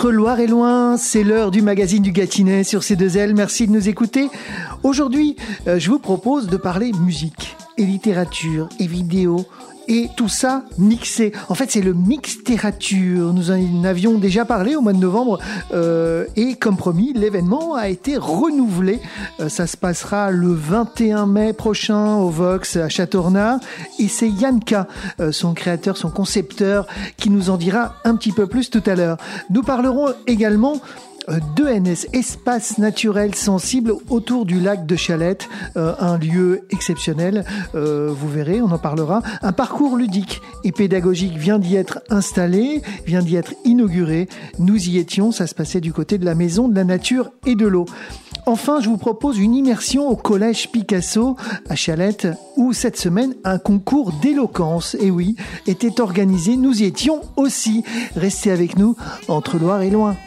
Entre Loire et Loin, c'est l'heure du magazine du Gâtinais sur C2L. Merci de nous écouter. Aujourd'hui, je vous propose de parler musique et littérature et vidéo. Et tout ça mixé. En fait, c'est le mixtérature. Nous en avions déjà parlé au mois de novembre. Et comme promis, l'événement a été renouvelé. Ça se passera le 21 mai prochain au Vox à Châteaurenard. Et c'est Yanka, son créateur, son concepteur, qui nous en dira un petit peu plus tout à l'heure. Nous parlerons également d'ENS, espace naturel sensible autour du lac de Chalette, un lieu exceptionnel, vous verrez, on en parlera. Un parcours ludique et pédagogique vient d'y être installé, vient d'y être inauguré. Nous y étions, ça se passait du côté de la Maison de la Nature et de l'Eau. Enfin, je vous propose une immersion au collège Picasso à Chalette, où cette semaine, un concours d'éloquence, et oui, était organisé. Nous y étions aussi. Restez avec nous, entre Loire et Loin.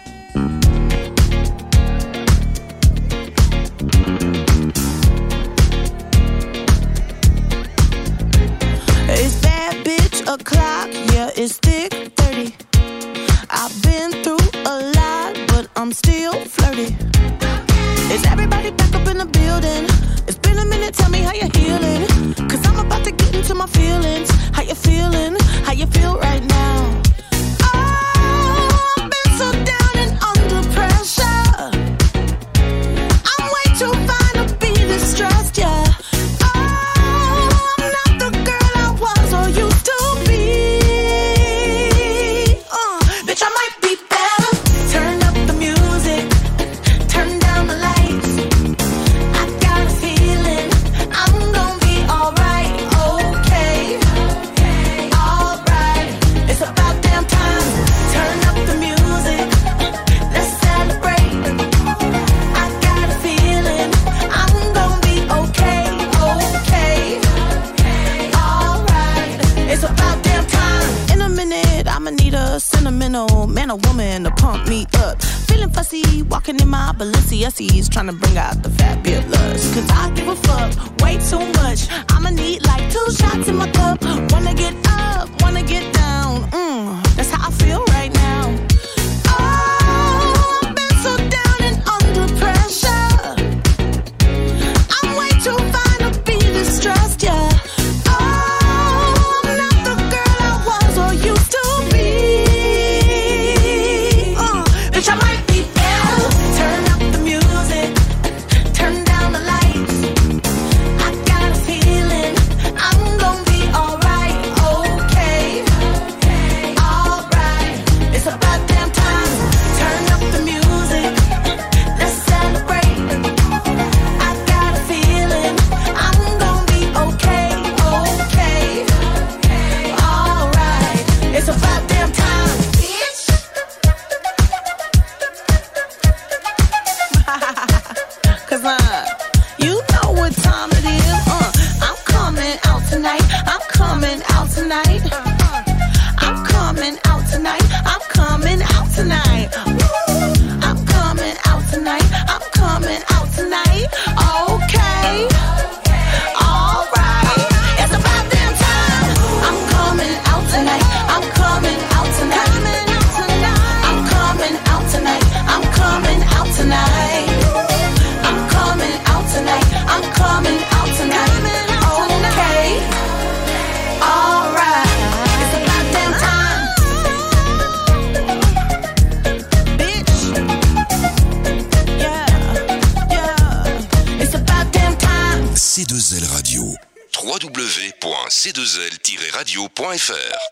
O'clock, yeah, it's thick 30. I've been through a lot, but I'm still flirty. Is everybody back up in the building? It's been a minute, tell me how you're healing. Cause I'm about to get into my feelings. How you feeling? How you feel right now? Oh, I've been so down and under pressure. I'm way too fine to be this stressed, yeah. Sentimental man or woman to pump me up. Feeling fussy, walking in my Balenciennes, trying to bring out the fabulous. Cause I give a fuck way too much. I'ma need like 2 shots in my cup. Wanna get up, wanna get down. That's how I feel right now. Oh, I've been so down and under pressure. I'm way too fine to be this stressed, yeah. C2L Radio. www.c2l-radio.fr.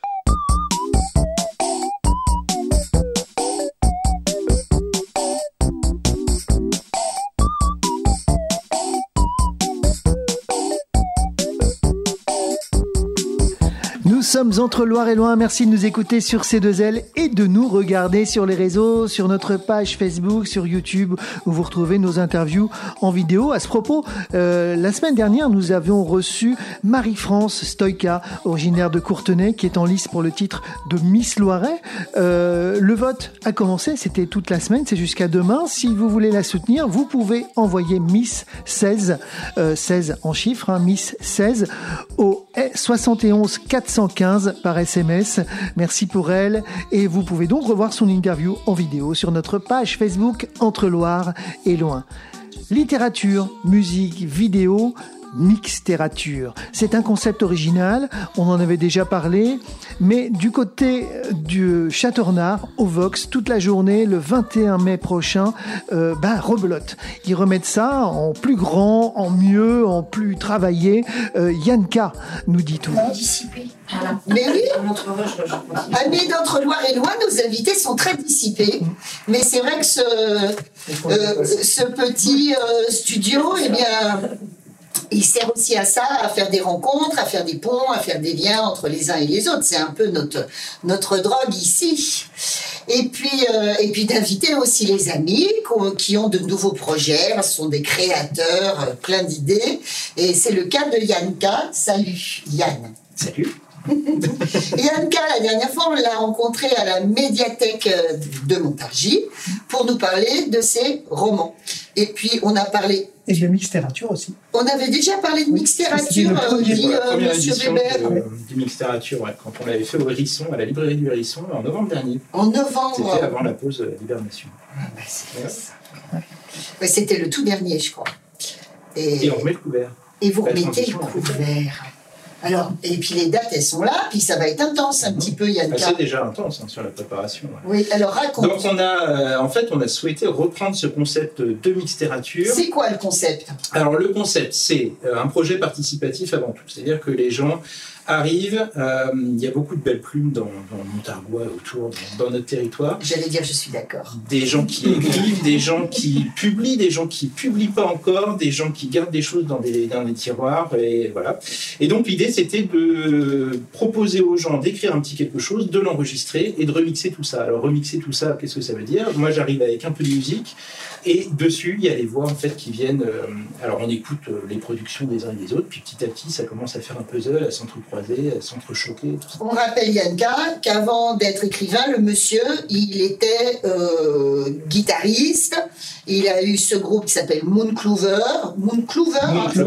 Nous sommes entre Loire et Loin. Merci de nous écouter sur C2L et de nous regarder sur les réseaux, sur notre page Facebook, sur YouTube, où vous retrouvez nos interviews en vidéo. À ce propos, la semaine dernière, nous avions reçu Marie-France Stoïka, originaire de Courtenay, qui est en lice pour le titre de Miss Loiret. Le vote a commencé, c'était toute la semaine, c'est jusqu'à demain. Si vous voulez la soutenir, vous pouvez envoyer Miss 16, 16 en chiffres, hein, Miss 16, au 71 415 15 par SMS. Merci pour elle. Et vous pouvez donc revoir son interview en vidéo sur notre page Facebook Entre Loire et Loing. Littérature, musique, vidéo, mixtérature. C'est un concept original, on en avait déjà parlé, mais du côté du Châteaurnard, au Vox, toute la journée, le 21 mai prochain, rebelote. Ils remettent ça en plus grand, en mieux, en plus travaillé. Yanka nous dit tout. Dissipé. Mais oui, amis d'Entre-Loire et Loing, nos invités sont très dissipés. Mais c'est vrai que ce petit studio, eh bien, il sert aussi à ça, à faire des rencontres, à faire des ponts, à faire des liens entre les uns et les autres. C'est un peu notre drogue ici. Et puis d'inviter aussi les amis qui ont de nouveaux projets. Ce sont des créateurs, plein d'idées. Et c'est le cas de Yanka. Salut Yann. Salut. Yanka, la dernière fois, on l'a rencontré à la médiathèque de Montargis pour nous parler de ses romans. Et puis, on a parlé... Et de mixtérature aussi. On avait déjà parlé de mixtérature, dit Monsieur Weber. Du mixtérature, ouais, quand on l'avait fait au Hérisson, à la librairie du Hérisson, en novembre dernier. En novembre. C'était avant la pause d'hibernation. C'était ça. Ouais, c'était le tout dernier, je crois. Et on remet le couvert. Et vous remettez le couvert. Alors, et puis les dates, elles sont là, puis ça va être intense un petit peu, Yanka. C'est déjà intense sur la préparation. Ouais. Oui, alors raconte. Donc on a souhaité reprendre ce concept de mixtérature. C'est quoi le concept ? Alors le concept, c'est un projet participatif avant tout. C'est-à-dire que les gens arrivent, il y a beaucoup de belles plumes dans le Montargois autour, dans notre territoire. J'allais dire, je suis d'accord. Des gens qui écrivent, des gens qui publient, des gens qui publient pas encore, des gens qui gardent des choses dans des tiroirs, et voilà. Et donc l'idée, c'était de proposer aux gens d'écrire un petit quelque chose, de l'enregistrer et de remixer tout ça. Alors remixer tout ça, qu'est-ce que ça veut dire ? Moi, j'arrive avec un peu de musique, et dessus, il y a les voix en fait qui viennent. Alors on écoute les productions des uns et des autres, puis petit à petit, ça commence à faire un puzzle, à s'entrecroiser, à s'entrechoquer. Tout ça. On rappelle Yanka qu'avant d'être écrivain, le monsieur, il était guitariste. Il a eu ce groupe qui s'appelle Moonclover. Moonclover,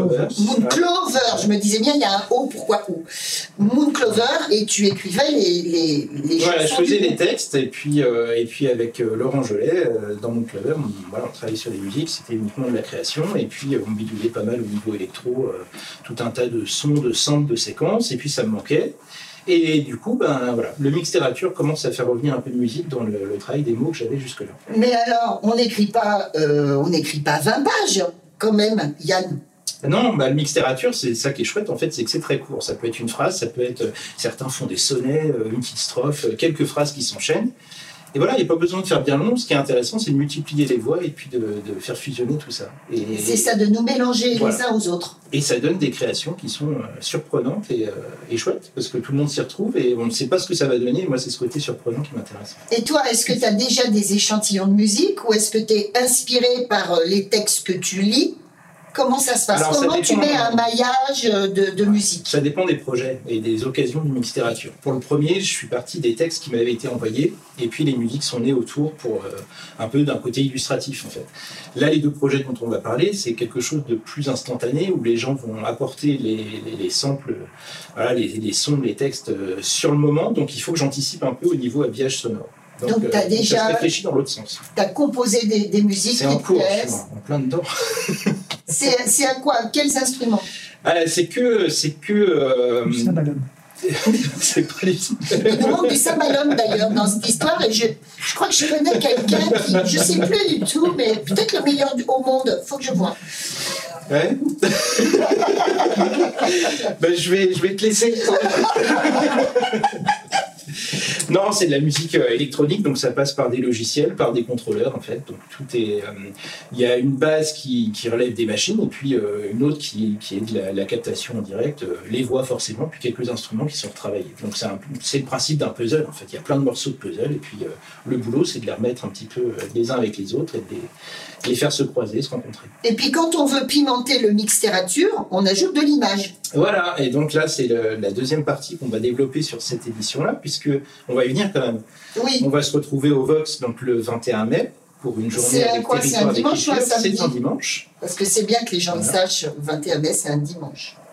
je me disais bien, il y a un O, pourquoi O ? Moonclover, et tu écrivais les voilà, chansons. Je faisais les textes, et puis avec Laurent Jolet, dans Moonclover, on travaillait sur les musiques, c'était uniquement de la création, et puis on bidouillait pas mal au niveau électro, tout un tas de sons, de samples, de séquences, et puis ça me manquait. Et du coup, voilà, le mixtérature commence à faire revenir un peu de musique dans le travail des mots que j'avais jusque-là. Mais alors, on n'écrit pas 20 pages, quand même, Yann. Non, le mixtérature, c'est ça qui est chouette, en fait, c'est que c'est très court. Ça peut être une phrase, ça peut être... certains font des sonnets, une petite strophe, quelques phrases qui s'enchaînent. Et voilà, il n'y a pas besoin de faire bien long. Ce qui est intéressant, c'est de multiplier les voix et puis de faire fusionner tout ça. Et c'est ça, de nous mélanger voilà. Les uns aux autres. Et ça donne des créations qui sont surprenantes et chouettes, parce que tout le monde s'y retrouve et on ne sait pas ce que ça va donner. Moi, c'est ce côté surprenant qui m'intéresse. Et toi, est-ce que tu as déjà des échantillons de musique ou est-ce que tu es inspiré par les textes que tu lis ? Comment ça se passe ? Alors, comment tu mets un maillage de musique ? Ça dépend des projets et des occasions du mixtérature. Pour le premier, je suis parti des textes qui m'avaient été envoyés et puis les musiques sont nées autour pour un peu d'un côté illustratif en fait. Là, les deux projets dont on va parler, c'est quelque chose de plus instantané où les gens vont apporter les samples, voilà, les sons, les textes sur le moment. Donc, il faut que j'anticipe un peu au niveau habillage sonore. Donc tu as déjà ça se réfléchit dans l'autre sens. Tu as composé des musiques c'est qui en te cours, plaisent. en plein dedans. C'est à quoi ? Quels instruments ? C'est que Du cymbalum. c'est pas les... Il nous manque du cymbalum d'ailleurs dans cette histoire et je crois que je connais quelqu'un qui, je sais plus du tout, mais peut-être le meilleur au monde. Faut que je vois. Ouais. Je vais te laisser. Non, c'est de la musique électronique, donc ça passe par des logiciels, par des contrôleurs en fait. Donc tout est, il y a une base qui relève des machines et puis une autre qui est de la captation en direct, les voix forcément, puis quelques instruments qui sont retravaillés. Donc c'est le principe d'un puzzle en fait. Il y a plein de morceaux de puzzle et puis le boulot c'est de les remettre un petit peu les uns avec les autres et de les faire se croiser, se rencontrer. Et puis quand on veut pimenter le mixtérature, on ajoute de l'image. Voilà, et donc là c'est la deuxième partie qu'on va développer sur cette édition-là, puisque on va y venir quand même. Oui. On va se retrouver au Vox donc le 21 mai pour une journée c'est avec quoi, territoire c'est un dimanche ou un samedi ? C'est un dimanche. Parce que c'est bien que les gens le sachent, 21 mai c'est un dimanche.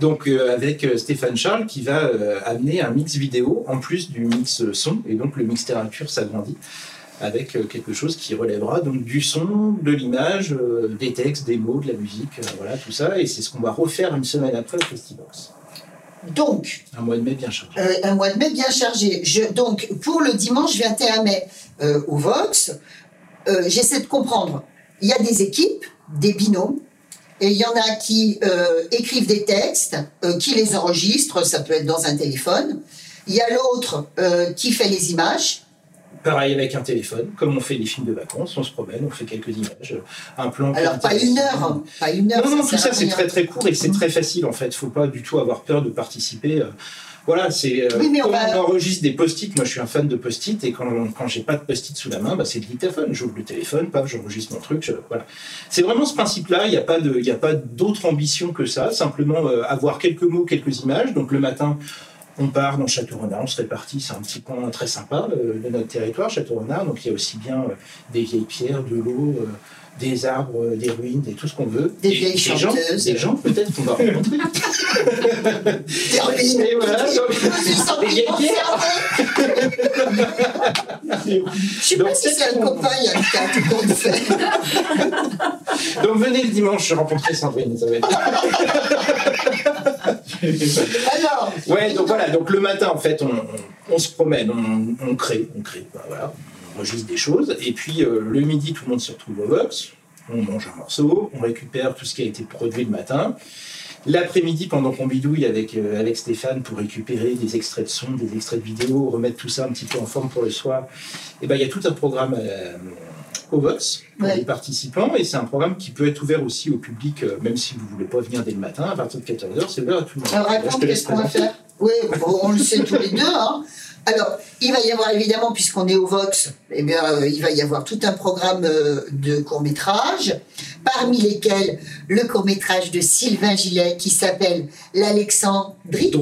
Donc avec Stéphane Charles qui va amener un mix vidéo en plus du mix son, et donc le mixtérature s'agrandit avec quelque chose qui relèvera donc du son, de l'image, des textes, des mots, de la musique, voilà tout ça, et c'est ce qu'on va refaire une semaine après au Festivox. Donc, un mois de mai bien chargé. Un mois de mai bien chargé. Donc, pour le dimanche 21 mai au Vox, j'essaie de comprendre. Il y a des équipes, des binômes, et il y en a qui écrivent des textes, qui les enregistrent, ça peut être dans un téléphone. Il y a l'autre qui fait les images. Pareil avec un téléphone, comme on fait les films de vacances, on se promène, on fait quelques images, un plan. Alors pas une heure, pas une heure. Non, tout ça c'est très très court et c'est très facile en fait. Faut pas du tout avoir peur de participer. Voilà, c'est on enregistre des post-it. Moi, je suis un fan de post-it et quand j'ai pas de post-it sous la main, c'est le dictaphone. J'ouvre le téléphone, paf, j'enregistre mon truc. Voilà. C'est vraiment ce principe-là. Il y a pas d'autre ambition que ça. Simplement avoir quelques mots, quelques images. Donc le matin, on part dans Château-Renard, on se répartit, c'est un petit coin très sympa de notre territoire, Château-Renard. Donc il y a aussi bien des vieilles pierres, de l'eau, des arbres, des ruines, et tout ce qu'on veut. Des vieilles chanteuses. Des gens peut-être qu'on va rencontrer. Des ruines. Et voilà, des vieilles pierres. Je sais pas si c'est un copain, il y a tout qu'on fait. Donc venez le dimanche, je rencontrerai Sandrine, ça va être... Alors, ouais, donc voilà, donc le matin en fait on se promène, on crée, voilà, on enregistre des choses, et puis le midi tout le monde se retrouve au Vox, on mange un morceau, on récupère tout ce qui a été produit le matin. L'après-midi, pendant qu'on bidouille avec Stéphane pour récupérer des extraits de son, des extraits de vidéo, remettre tout ça un petit peu en forme pour le soir, et ben il y a tout un programme au Vox pour les participants, et c'est un programme qui peut être ouvert aussi au public, même si vous ne voulez pas venir dès le matin, à partir de 14h, c'est ouvert à tout le monde. Alors raconte, qu'est-ce qu'on va faire? Oui, on le sait tous les deux, hein. Alors, il va y avoir évidemment, puisqu'on est au Vox, il va y avoir tout un programme de courts-métrages, parmi lesquels le court-métrage de Sylvain Gillet qui s'appelle l'Alexandrite.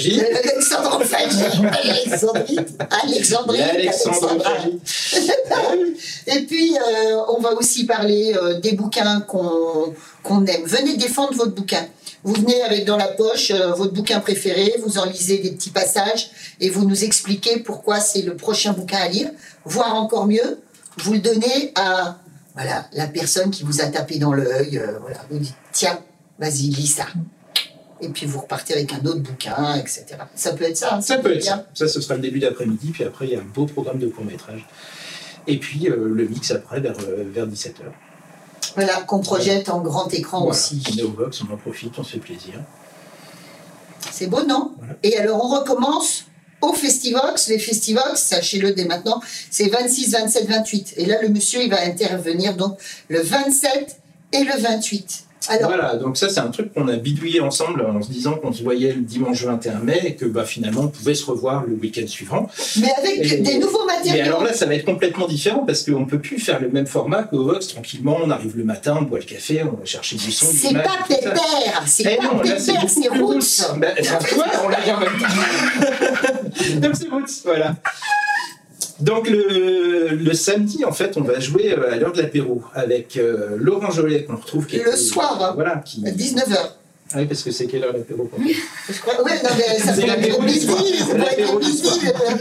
Alexandrite. Et puis, on va aussi parler des bouquins qu'on aime. Venez défendre votre bouquin. Vous venez avec dans la poche votre bouquin préféré, vous en lisez des petits passages et vous nous expliquez pourquoi c'est le prochain bouquin à lire, voire encore mieux, vous le donnez à la personne qui vous a tapé dans l'œil. Vous dites tiens, vas-y, lis ça. Et puis vous repartez avec un autre bouquin, etc. Ça peut être ça. Ça peut être ça. Ça, ce sera le début d'après-midi, puis après il y a un beau programme de court-métrage. Et puis le mix après vers 17h. Voilà, qu'on projette en grand écran aussi. On est au Vox, on en profite, on se fait plaisir. C'est beau, non? Voilà. Et alors, on recommence au Festivox. Les Festivox, sachez-le dès maintenant, c'est 26, 27, 28. Et là, le monsieur, il va intervenir donc le 27 et le 28. Alors, voilà, donc ça c'est un truc qu'on a bidouillé ensemble en se disant qu'on se voyait le dimanche 21 mai et que finalement on pouvait se revoir le week-end suivant. Mais avec des nouveaux matériaux. Mais alors là ça va être complètement différent parce qu'on ne peut plus faire le même format qu'au Vox tranquillement, on arrive le matin, on boit le café, on va chercher du son. C'est pas pépère, c'est roots. On l'a dit en même temps. Donc c'est roots, voilà. Donc le samedi, en fait, on va jouer à l'heure de l'apéro avec Laurent Jolet qu'on retrouve le soir, à 19h. Ah oui, parce que c'est quelle heure l'apéro pour oui, non, mais ça c'est l'apéro midi. L'apéro du soir.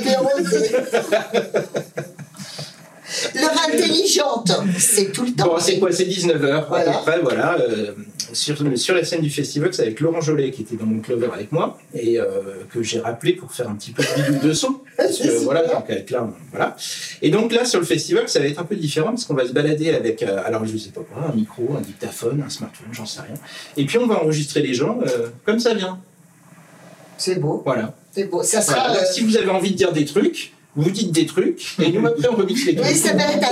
L'heure intelligente, c'est tout le temps. Bon, c'est quoi? C'est 19h à peu près, voilà. Sur la scène du Festivox avec Laurent Jolet qui était dans mon clover avec moi et que j'ai rappelé pour faire un petit peu de vidéo de son. Parce que voilà, tant qu'à être là, voilà. Et donc là, sur le Festivox, ça va être un peu différent parce qu'on va se balader avec, alors je sais pas quoi, un micro, un dictaphone, un smartphone, j'en sais rien. Et puis on va enregistrer les gens comme ça vient. C'est beau. Voilà. C'est beau. Ça sera. Voilà. Si vous avez envie de dire des trucs, vous dites des trucs, et nous après on remixe les trucs. Oui, ça va être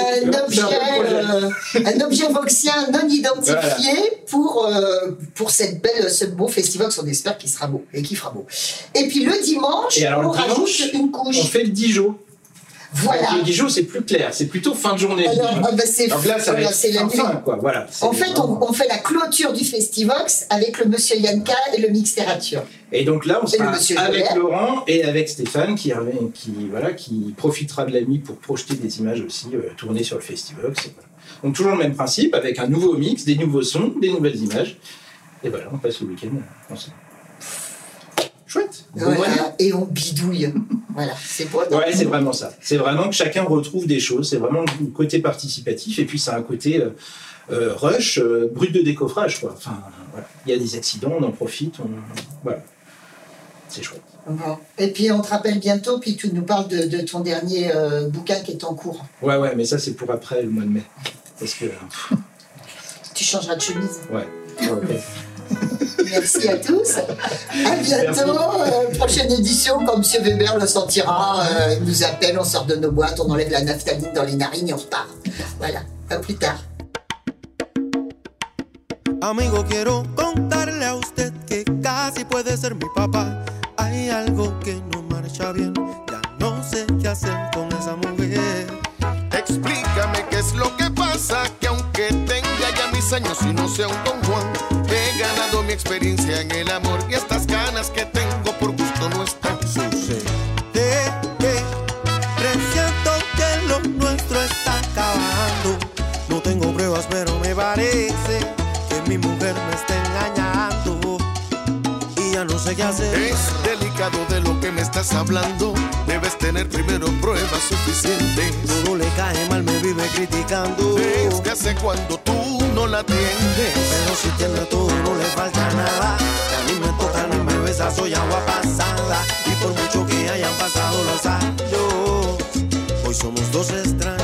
un objet voxien non identifié pour ce beau festival qu'on espère qu'il sera beau et qu'il fera beau. Et puis le dimanche, on rajoute une couche. On fait le Dijon. Voilà. Le Dijon, c'est plus clair, c'est plutôt fin de journée. Alors là, ça va être fin, quoi. Voilà. En fait, on fait la clôture du Festivox avec le monsieur Yanka et le mixtérature. Et donc là, on sera avec Jolet. Laurent et avec Stéphane qui profitera de la nuit pour projeter des images aussi tournées sur le Festivox. Voilà. Donc toujours le même principe, avec un nouveau mix, des nouveaux sons, des nouvelles images. Et voilà, on passe le week-end ensemble. Voilà, et on bidouille. Voilà, c'est beau. Ouais, c'est vraiment ça. C'est vraiment que chacun retrouve des choses. C'est vraiment le côté participatif. Et puis, c'est un côté rush, brut de décoffrage, quoi. Enfin, voilà. Il y a des accidents, on en profite. Voilà. C'est chouette. Bon. Et puis, on te rappelle bientôt, puis tu nous parles de ton dernier bouquin qui est en cours. Ouais, mais ça, c'est pour après, le mois de mai. Parce que... Tu changeras de chemise. Ouais. Okay. Merci à tous. À bientôt. Prochaine édition, quand M. Weber le sentira, il nous appelle, on sort de nos boîtes, on enlève la naphtaline dans les narines et on repart. Voilà. À plus tard. Amigo, quiero contarle a usted que casi puede ser mi papá. Hay algo que no marcha bien, ya no sé qué hacer con esa mujer. Explícame qué es lo que pasa, que aunque tenga ya mis años y no sea un Don Juan, he ganado mi experiencia en el amor y estas ganas que tengo por gusto no están. Sucede que presiento que lo nuestro está acabando. No tengo pruebas, pero me parece que mi mujer me está engañando y ya no sé qué hacer. Es delicado de lo que me estás hablando. Debes tener primero pruebas suficientes. Todo le cae mal, me vive criticando. Desde hace cuando tú no la tienes. Pero si tiene todo, no le falta nada. Que a mí me toca, ni me besa, soy agua pasada. Y por mucho que hayan pasado los años, hoy somos dos extraños.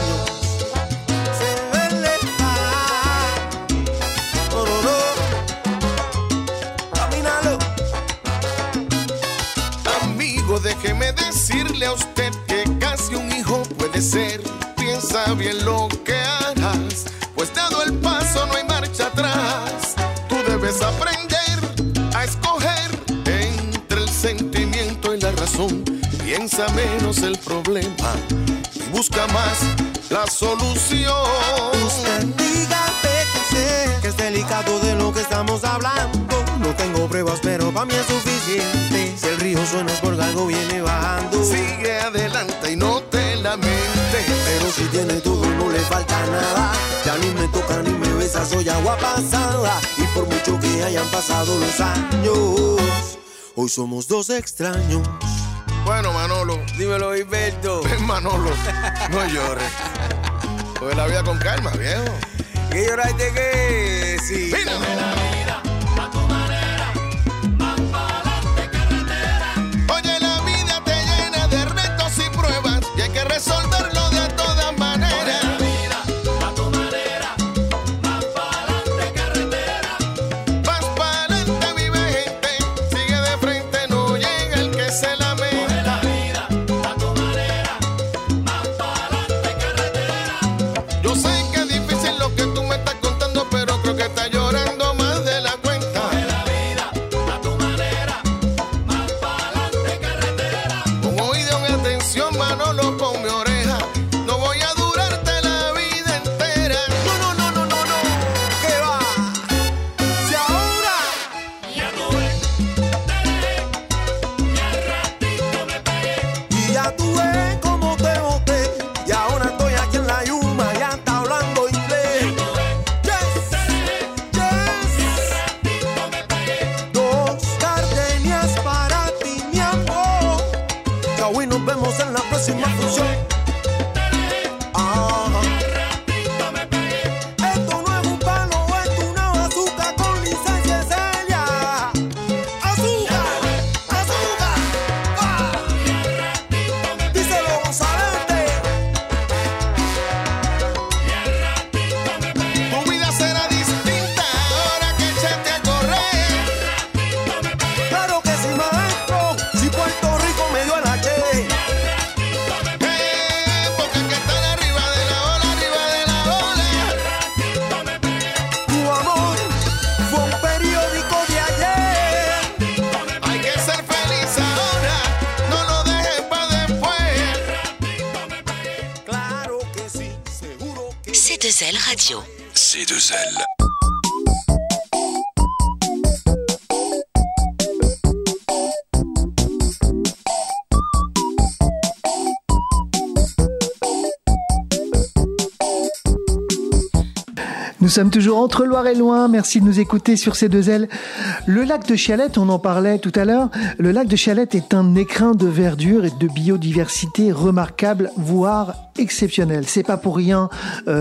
Déjeme decirle a usted que casi un hijo puede ser. Piensa bien lo que harás, pues dado el paso no hay marcha atrás. Tú debes aprender a escoger entre el sentimiento y la razón. Piensa menos el problema y busca más la solución. Usted dígame que sé que es delicado de lo que estamos hablando. No tengo pruebas, pero para mí es suficiente. Si el río suena es porque algo viene bajando. Sigue adelante y no te lamentes. Pero si tiene todo no le falta nada. Ya ni me toca ni me besa, soy agua pasada. Y por mucho que hayan pasado los años, hoy somos dos extraños. Bueno, Manolo. Dímelo, Hilberto. Ven, Manolo, no llores. Coge la vida con calma, viejo. ¿Qué lloraste qué? Sí. Mira. Resolverlo de todas maneras. A tu manera, más pa'lante carretera. Más pa'lante vive gente, sigue de frente, no llega el que se lamenta. Coge la vida, a tu manera, más pa'lante carretera. Yo sé que es difícil lo que tú me estás contando, pero creo que estás llorando más de la cuenta. Coge la vida, a tu manera, más pa'lante carretera. Con oído y atención, Manolo, con mi oreja. No voy a durarte la vida entera. No, ¿qué va? Si ahora Ya tuve, te dejé, y al ratito me pegué. y ya tú ves cómo te boté. Y ahora estoy aquí en la Yuma, ya está hablando inglés. Yes, dos gardenias para ti, mi amor. Ya hoy nos vemos en la próxima función. Esto no es un palo, es una bazooka con licencia seria. Azúcar, díselo González. Tu vida será distinta ahora que echaste a correr. Claro que sí, maestro, si Puerto Rico me dio el H. Porque hay que estar arriba de la ola, arriba de la ola. Tu amor fue un periódico de ayer. Hay que ser feliz ahora, no lo dejes para después. Claro que sí, seguro que C2L Radio. C2L. Nous sommes toujours entre Loire et Loing. Merci de nous écouter sur ces deux ailes. Le lac de Chalette, on en parlait tout à l'heure. Le lac de Chalette est un écrin de verdure et de biodiversité remarquable, voire exceptionnel. C'est pas pour rien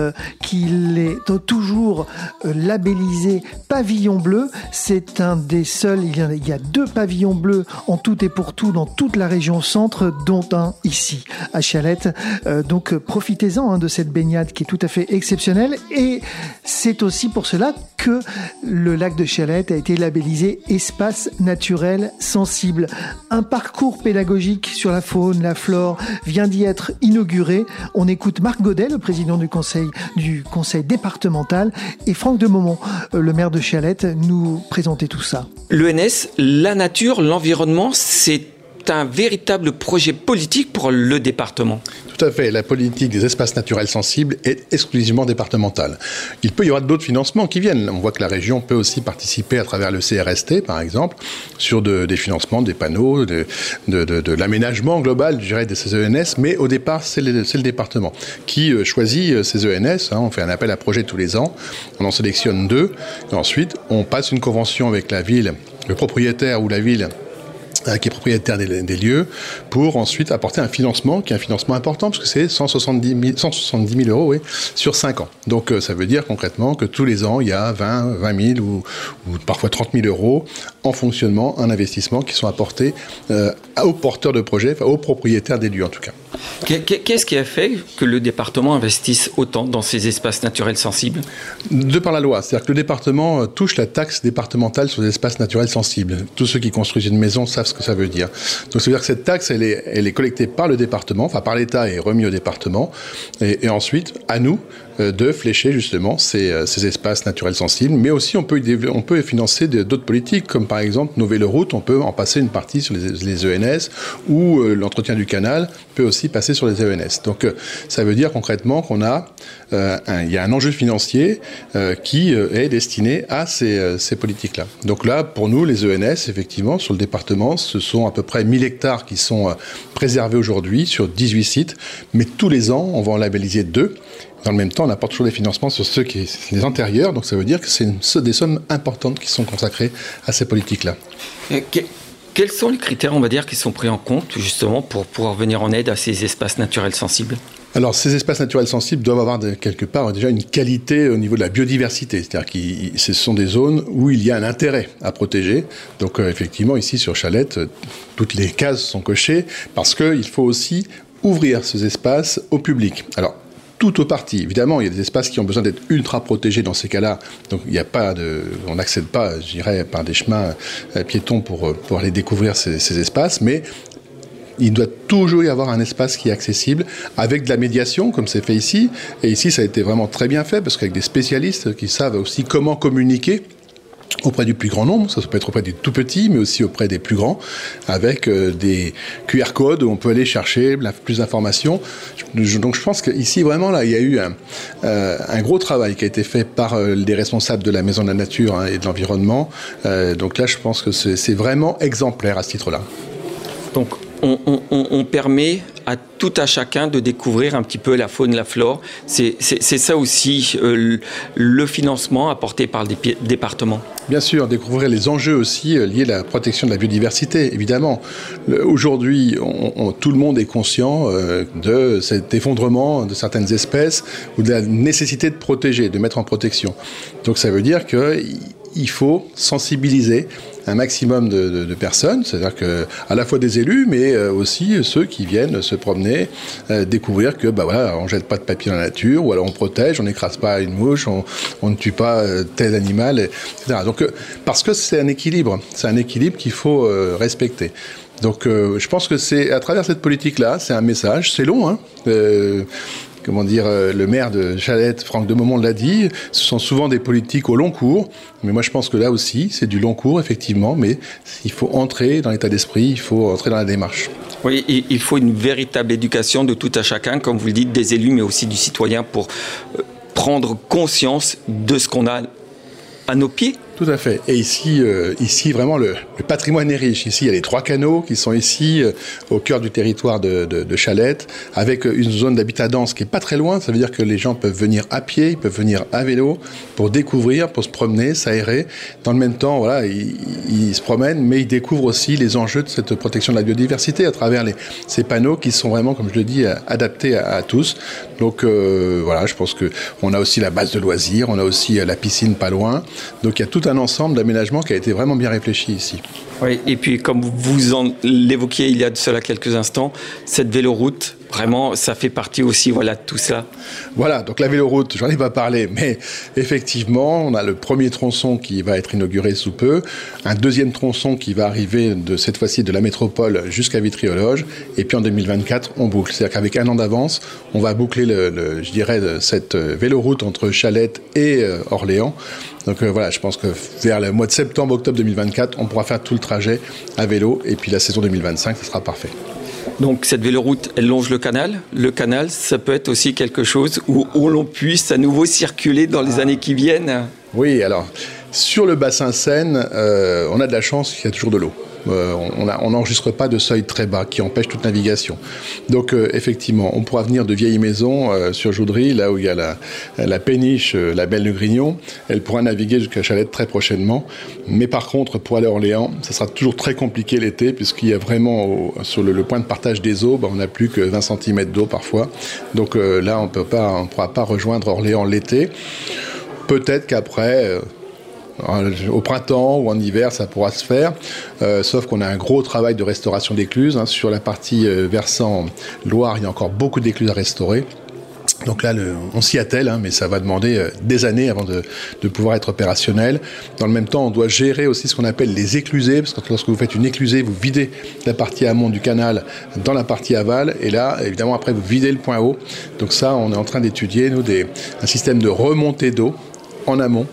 qu'il est toujours labellisé pavillon bleu. C'est un des seuls. Il y a 2 pavillons bleus en tout et pour tout dans toute la région centre, dont un ici à Chalette. Donc profitez-en de cette baignade qui est tout à fait exceptionnelle. Et c'est aussi pour cela que le lac de Chalette a été labellisé espace naturel sensible. Un parcours pédagogique sur la faune, la flore vient d'y être inauguré. On écoute Marc Godet, le président du conseil départemental, et Franck de Momont, le maire de Chalette, nous présenter tout ça. L'ENS, la nature, l'environnement, c'est un véritable projet politique pour le département. Tout à fait. La politique des espaces naturels sensibles est exclusivement départementale. Il peut y avoir d'autres financements qui viennent. On voit que la région peut aussi participer à travers le CRST, par exemple, sur des financements, des panneaux, de l'aménagement global, je dirais, de ces ENS. Mais au départ, c'est le département qui choisit ces ENS. On fait un appel à projet tous les ans. On en sélectionne 2. Et ensuite, on passe une convention avec la ville, le propriétaire ou la ville qui est propriétaire des lieux, pour ensuite apporter un financement, qui est un financement important, parce que c'est 170 000 euros sur 5 ans. Donc ça veut dire concrètement que tous les ans, il y a 20 000 ou parfois 30 000 euros en fonctionnement, en investissement, qui sont apportés aux porteurs de projets, enfin, aux propriétaires des lieux en tout cas. Qu'est-ce qui a fait que le département investisse autant dans ces espaces naturels sensibles ? De par la loi, c'est-à-dire que le département touche la taxe départementale sur les espaces naturels sensibles. Tous ceux qui construisent une maison savent ce que ça veut dire. Donc ça veut dire que cette taxe, elle est collectée par le département, enfin par l'État et remise au département, et ensuite à nous de flécher justement ces espaces naturels sensibles. Mais aussi on peut financer d'autres politiques, comme par exemple nos véloroutes, on peut en passer une partie sur les ENS, ou l'entretien du canal peut aussi passer sur les ENS. Donc ça veut dire concrètement qu'on a il y a un enjeu financier qui est destiné à ces politiques-là. Donc là, pour nous, les ENS, effectivement, sur le département, ce sont à peu près 1000 hectares qui sont préservés aujourd'hui sur 18 sites, mais tous les ans, on va en labelliser 2. Dans le même temps, on apporte toujours des financements sur ceux qui sont les antérieurs, donc ça veut dire que c'est des sommes importantes qui sont consacrées à ces politiques-là. Quels sont les critères, on va dire, qui sont pris en compte justement pour pouvoir venir en aide à ces espaces naturels sensibles ? Alors, ces espaces naturels sensibles doivent avoir quelque part déjà une qualité au niveau de la biodiversité. C'est-à-dire que ce sont des zones où il y a un intérêt à protéger. Donc, effectivement, ici sur Chalette, toutes les cases sont cochées parce qu'il faut aussi ouvrir ces espaces au public. Alors, tout ou partie. Évidemment, il y a des espaces qui ont besoin d'être ultra protégés dans ces cas-là. Donc, on n'accède pas, je dirais, par des chemins piétons pour aller découvrir ces espaces, mais il doit toujours y avoir un espace qui est accessible avec de la médiation, comme c'est fait ici. Et ici, ça a été vraiment très bien fait, parce qu'avec des spécialistes qui savent aussi comment communiquer auprès du plus grand nombre, ça peut être auprès des tout petits, mais aussi auprès des plus grands, avec des QR codes où on peut aller chercher plus d'informations. Donc je pense qu'ici, vraiment, là, il y a eu un gros travail qui a été fait par les responsables de la Maison de la Nature et de l'Environnement. Donc là, je pense que c'est vraiment exemplaire à ce titre-là. Donc, on permet à tout à chacun de découvrir un petit peu la faune, la flore. C'est ça aussi le financement apporté par le département. Bien sûr, découvrir les enjeux aussi liés à la protection de la biodiversité, évidemment. Aujourd'hui, tout le monde est conscient de cet effondrement de certaines espèces ou de la nécessité de protéger, de mettre en protection. Donc ça veut dire qu'il faut sensibiliser un maximum de personnes, c'est-à-dire à la fois des élus, mais aussi ceux qui viennent se promener, découvrir que on jette pas de papier dans la nature, ou alors on protège, on n'écrase pas une mouche, on ne tue pas tel animal, etc. Donc parce que c'est un équilibre qu'il faut respecter. Donc je pense que c'est à travers cette politique-là, c'est un message, c'est long, le maire de Chalette, Franck de Momont, l'a dit, ce sont souvent des politiques au long cours, mais moi je pense que là aussi, c'est du long cours, effectivement, mais il faut entrer dans l'état d'esprit, il faut entrer dans la démarche. Oui, il faut une véritable éducation de tout à chacun, comme vous le dites, des élus, mais aussi du citoyen, pour prendre conscience de ce qu'on a à nos pieds. Tout à fait. Et ici, vraiment, le patrimoine est riche. Ici, il y a les 3 canaux qui sont ici, au cœur du territoire de Chalette, avec une zone d'habitat dense qui est pas très loin. Ça veut dire que les gens peuvent venir à pied, ils peuvent venir à vélo pour découvrir, pour se promener, s'aérer. Dans le même temps, voilà, ils se promènent, mais ils découvrent aussi les enjeux de cette protection de la biodiversité à travers ces panneaux qui sont vraiment, comme je le dis, adaptés à tous. Donc voilà, je pense qu'on a aussi la base de loisirs, on a aussi la piscine pas loin. Donc il y a tout un ensemble d'aménagements qui a été vraiment bien réfléchi ici. Oui, et puis comme vous l'évoquiez il y a de cela quelques instants, cette véloroute, vraiment, ça fait partie aussi de tout ça. Voilà, donc la véloroute, j'en ai pas parlé, mais effectivement, on a le premier tronçon qui va être inauguré sous peu, un deuxième tronçon qui va arriver cette fois-ci de la métropole jusqu'à Vitry-aux-Loges, et puis en 2024, on boucle. C'est-à-dire qu'avec un an d'avance, on va boucler, je dirais, cette véloroute entre Chalette et Orléans. Donc voilà, je pense que vers le mois de septembre-octobre 2024, on pourra faire tout le trajet à vélo, et puis la saison 2025, ça sera parfait. Donc cette véloroute, elle longe le canal. Le canal, ça peut être aussi quelque chose où l'on puisse à nouveau circuler dans les années qui viennent. Oui, alors, sur le bassin Seine, on a de la chance qu'il y a toujours de l'eau. On n'enregistre pas de seuil très bas qui empêche toute navigation. Donc effectivement, on pourra venir de Vieilles Maisons sur Joudry, là où il y a la péniche, la Belle de Grignon. Elle pourra naviguer jusqu'à Chalette très prochainement. Mais par contre, pour aller à Orléans, ça sera toujours très compliqué l'été, puisqu'il y a vraiment, sur le point de partage des eaux, on n'a plus que 20 cm d'eau parfois. Donc là, on ne pourra pas rejoindre Orléans l'été. Peut-être qu'après... au printemps ou en hiver, ça pourra se faire, sauf qu'on a un gros travail de restauration d'écluses. Sur la partie versant Loire, il y a encore beaucoup d'écluses à restaurer. Donc là, on s'y attelle, mais ça va demander des années avant de pouvoir être opérationnel. Dans le même temps, on doit gérer aussi ce qu'on appelle les éclusées, parce que lorsque vous faites une éclusée, vous videz la partie amont du canal dans la partie aval, et là, évidemment, après, vous videz le point haut. Donc ça, on est en train d'étudier, nous, un système de remontée d'eau en amont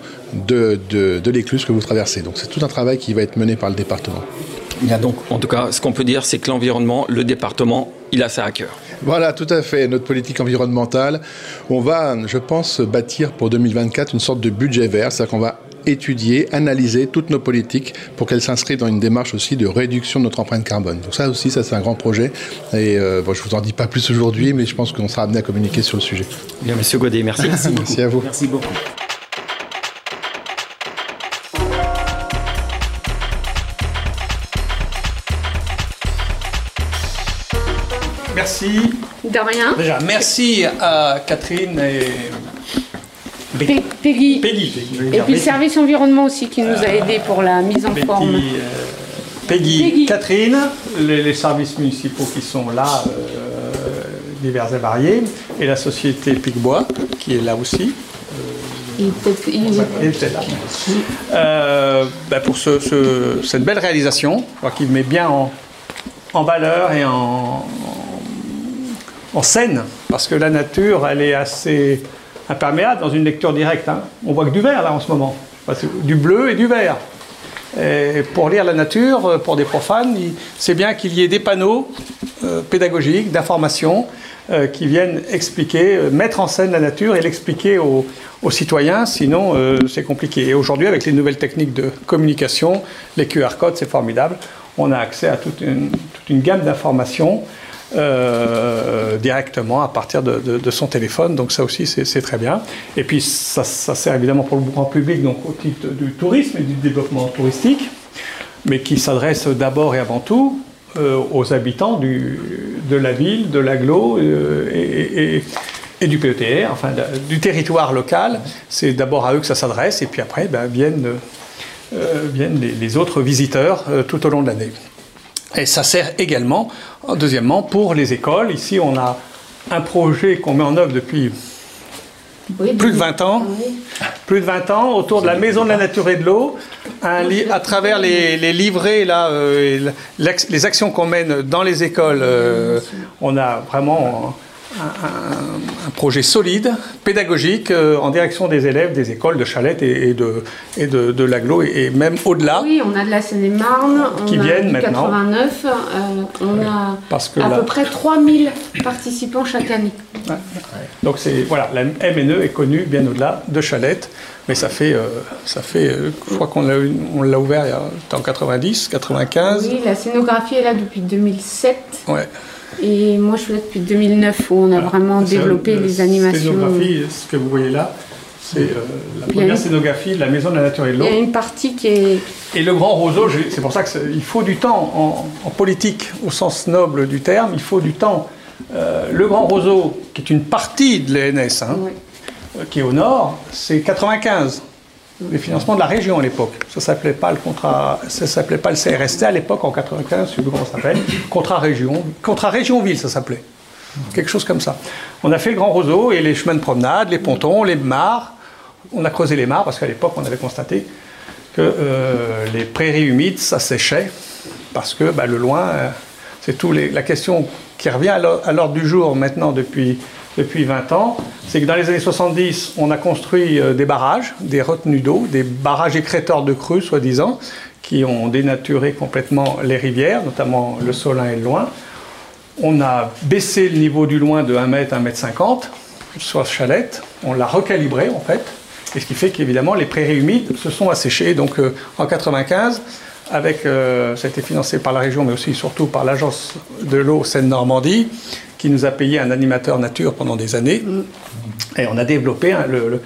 de l'écluse que vous traversez. Donc c'est tout un travail qui va être mené par le département. Bien, donc, en tout cas, ce qu'on peut dire, c'est que l'environnement, le département, il a ça à cœur. Voilà, tout à fait. Notre politique environnementale, on va, je pense, bâtir pour 2024 une sorte de budget vert, c'est-à-dire qu'on va étudier, analyser toutes nos politiques pour qu'elles s'inscrivent dans une démarche aussi de réduction de notre empreinte carbone. Donc ça aussi, c'est un grand projet. Et je ne vous en dis pas plus aujourd'hui, mais je pense qu'on sera amené à communiquer sur le sujet. Bien, Monsieur Godet, merci. Merci à vous. Merci beaucoup. Merci. De rien. Déjà, merci à Catherine et Peggy. Peggy. Et puis le service environnement aussi qui nous a aidés pour la mise en forme. Peggy, Catherine, les services municipaux qui sont là, divers et variés, et la société Picbois qui est là aussi. Il était là. Pour cette belle réalisation, qui met bien en valeur et en scène, parce que la nature, elle est assez imperméable dans une lecture directe. On voit que du vert là en ce moment, du bleu et du vert. Et pour lire la nature, pour des profanes, c'est bien qu'il y ait des panneaux pédagogiques, d'information, qui viennent expliquer, mettre en scène la nature et l'expliquer aux citoyens, sinon c'est compliqué. Et aujourd'hui, avec les nouvelles techniques de communication, les QR codes, c'est formidable. On a accès à toute une gamme d'informations directement à partir de son téléphone, donc ça aussi c'est très bien. Et puis ça sert évidemment pour le grand public, donc au titre du tourisme et du développement touristique, mais qui s'adresse d'abord et avant tout aux habitants de la ville, de l'agglo et du PETR, enfin du territoire local. C'est d'abord à eux que ça s'adresse, et puis après viennent les autres visiteurs tout au long de l'année. Et ça sert également, deuxièmement, pour les écoles. Ici, on a un projet qu'on met en œuvre depuis plus de 20 ans. Plus de 20 ans, autour de la Maison de la Nature et de l'eau, à travers les livrets, là, les actions qu'on mène dans les écoles. On a vraiment un projet solide, pédagogique, en direction des élèves des écoles de Chalette et de l'agglo, et même au-delà. Oui, on a de la Seine-et-Marne, qui viennent du maintenant. 89, on a à là, peu près 3000 participants chaque année. Ouais. Donc voilà, la MNE est connue bien au-delà de Chalette, mais ça fait je crois qu'on l'a ouvert en 90, 95. Oui, la scénographie est là depuis 2007. Ouais. Et moi, je suis là depuis 2009, où on a vraiment développé les animations. La scénographie, ce que vous voyez là, c'est la première scénographie de la Maison de la Nature et de l'Eau. Il y a une partie qui est... Et le Grand Roseau, c'est pour ça qu'il faut du temps en politique, au sens noble du terme, il faut du temps. Le Grand Roseau, qui est une partie de l'ENS, qui est au nord, c'est 95. Les financements de la région à l'époque. Ça s'appelait pas le contrat, ça s'appelait pas le CRST à l'époque en 95, je sais plus comment ça s'appelle. Contrat région-ville, ça s'appelait. Quelque chose comme ça. On a fait le Grand Roseau et les chemins de promenade, les pontons, les mares. On a creusé les mares parce qu'à l'époque, on avait constaté que les prairies humides, ça séchait parce que le loin, c'est la question qui revient à l'ordre du jour maintenant depuis 20 ans, c'est que dans les années 70, on a construit des barrages, des retenues d'eau, des barrages écrêteurs de crues, soi-disant, qui ont dénaturé complètement les rivières, notamment le Solin et le Loing. On a baissé le niveau du Loing de 1 mètre, 1 mètre 50, soit Chalette. On l'a recalibré, en fait. Et ce qui fait qu'évidemment, les prairies humides se sont asséchées. Donc, en 95, ça a été financé par la région, mais aussi surtout par l'agence de l'eau Seine-Normandie, qui nous a payé un animateur nature pendant des années. Et on a développé,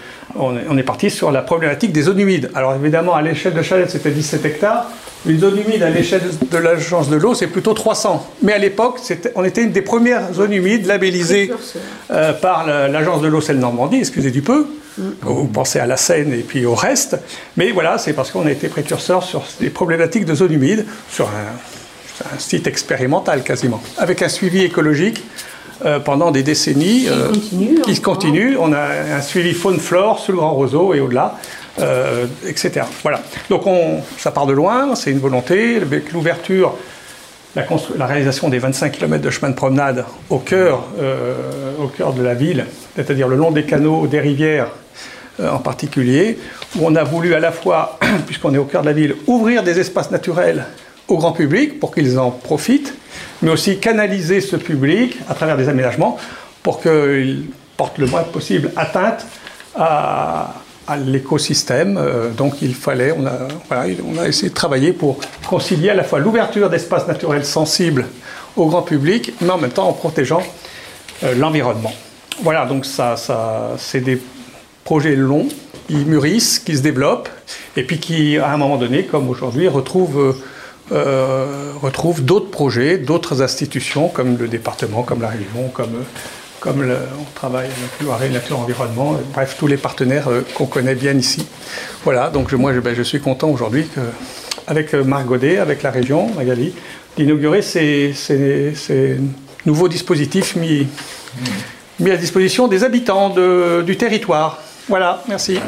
on est parti sur la problématique des zones humides. Alors évidemment, à l'échelle de Chalette, c'était 17 hectares. Une zone humide à l'échelle de l'agence de l'eau, c'est plutôt 300. Mais à l'époque, on était une des premières zones humides labellisées par l'agence de l'eau Seine-Normandie, excusez du peu. Vous pensez à la Seine et puis au reste. Mais voilà, c'est parce qu'on a été précurseurs sur les problématiques de zones humides, sur un site expérimental quasiment, avec un suivi écologique pendant des décennies qui continue. On a un suivi faune-flore sur le Grand Roseau et au-delà, etc. Voilà. Donc ça part de loin, c'est une volonté. Avec l'ouverture, la réalisation des 25 km de chemin de promenade au cœur de la ville, c'est-à-dire le long des canaux, des rivières en particulier, où on a voulu à la fois, puisqu'on est au cœur de la ville, ouvrir des espaces naturels au grand public pour qu'ils en profitent, mais aussi canaliser ce public à travers des aménagements pour qu'il porte le moins possible atteinte à l'écosystème. Donc on a essayé de travailler pour concilier à la fois l'ouverture d'espaces naturels sensibles au grand public, mais en même temps en protégeant l'environnement. Voilà, donc ça c'est des projets longs, qui mûrissent, qui se développent, et puis qui, à un moment donné, comme aujourd'hui, retrouvent d'autres projets, d'autres institutions, comme le département, comme la région, on travaille avec Loiret Nature Environnement, bref, tous les partenaires qu'on connaît bien ici. Voilà, donc moi je suis content aujourd'hui, avec Marc Godet, avec la région, Magali, d'inaugurer ces nouveaux dispositifs mis à disposition des habitants du territoire. Voilà, merci.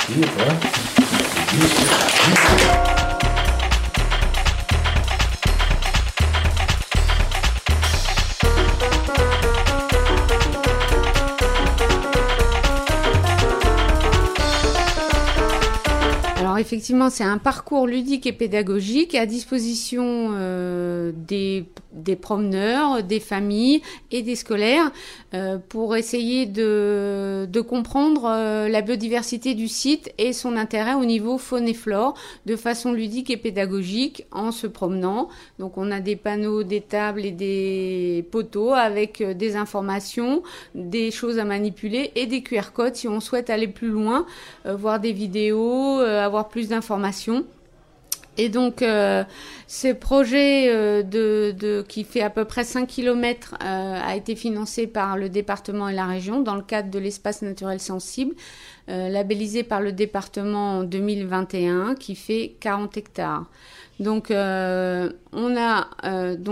Alors effectivement, c'est un parcours ludique et pédagogique à disposition des promeneurs, des familles et des scolaires pour essayer de comprendre la biodiversité du site et son intérêt au niveau faune et flore de façon ludique et pédagogique en se promenant. Donc on a des panneaux, des tables et des poteaux avec des informations, des choses à manipuler et des QR codes si on souhaite aller plus loin, voir des vidéos, avoir plus d'informations. Et donc, ce projet qui fait à peu près 5 km a été financé par le département et la région dans le cadre de l'espace naturel sensible, labellisé par le département en 2021, qui fait 40 hectares. Donc, on a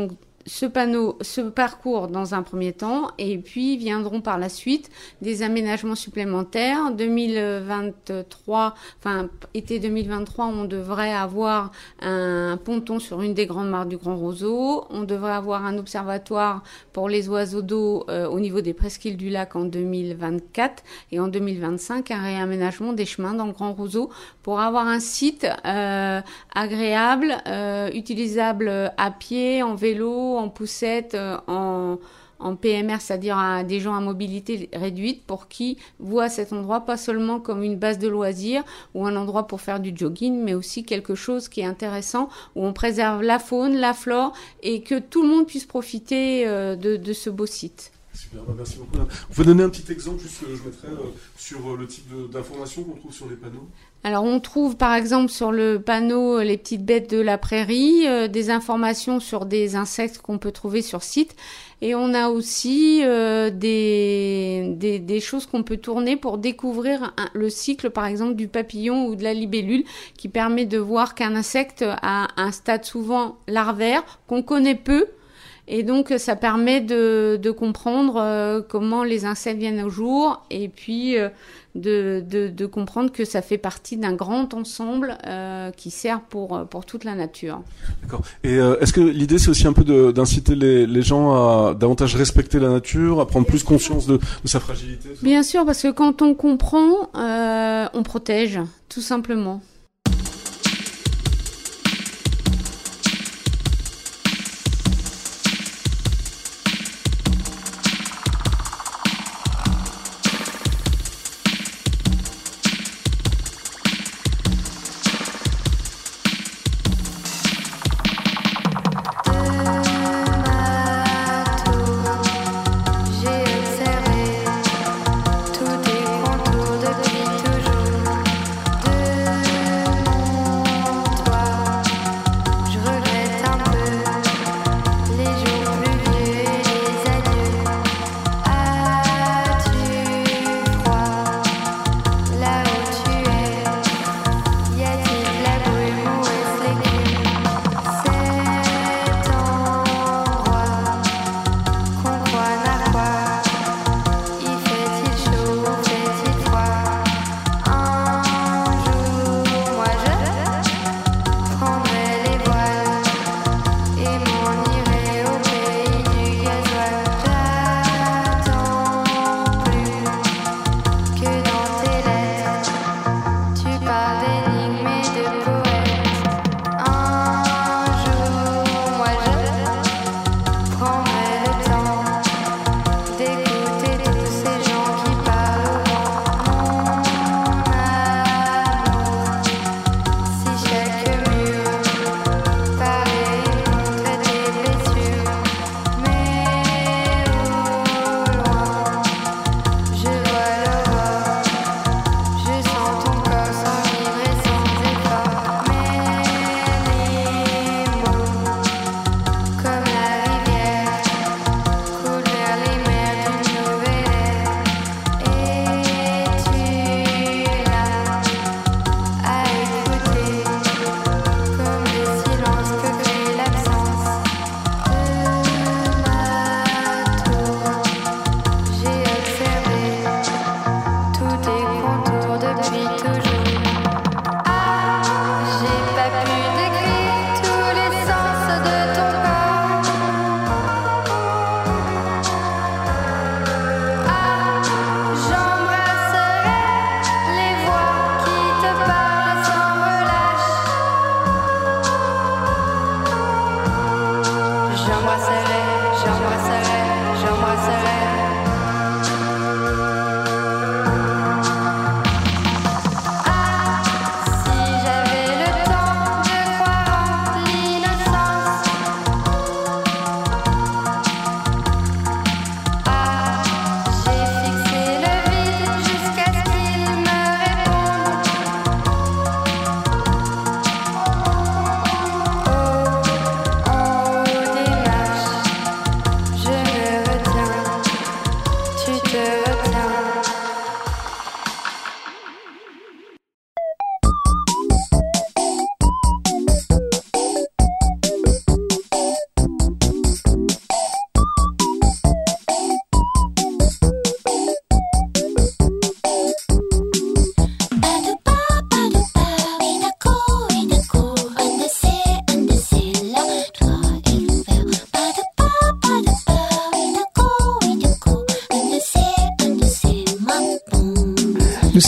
ce parcours dans un premier temps, et puis viendront par la suite des aménagements supplémentaires. 2023, été 2023, on devrait avoir un ponton sur une des grandes mares du Grand Roseau. On devrait avoir un observatoire pour les oiseaux d'eau au niveau des presqu'îles du lac en 2024, et en 2025, un réaménagement des chemins dans le Grand Roseau pour avoir un site agréable, utilisable à pied, en vélo, en poussette, en PMR, c'est-à-dire à des gens à mobilité réduite, pour qui voient cet endroit pas seulement comme une base de loisirs ou un endroit pour faire du jogging, mais aussi quelque chose qui est intéressant, où on préserve la faune, la flore, et que tout le monde puisse profiter de ce beau site. Super, merci beaucoup. Vous pouvez donner un petit exemple, juste que je mettrai sur le type d'informations qu'on trouve sur les panneaux? Alors on trouve par exemple sur le panneau les petites bêtes de la prairie, des informations sur des insectes qu'on peut trouver sur site, et on a aussi des choses qu'on peut tourner pour découvrir le cycle par exemple du papillon ou de la libellule, qui permet de voir qu'un insecte a un stade souvent larvaire qu'on connaît peu. Et donc, ça permet de comprendre comment les insectes viennent au jour, et puis de comprendre que ça fait partie d'un grand ensemble qui sert pour toute la nature. D'accord. Et est-ce que l'idée, c'est aussi un peu d'inciter les gens à davantage respecter la nature, à prendre plus conscience de sa fragilité? Bien sûr, parce que quand on comprend, on protège, tout simplement. Tous tes contours depuis toujours.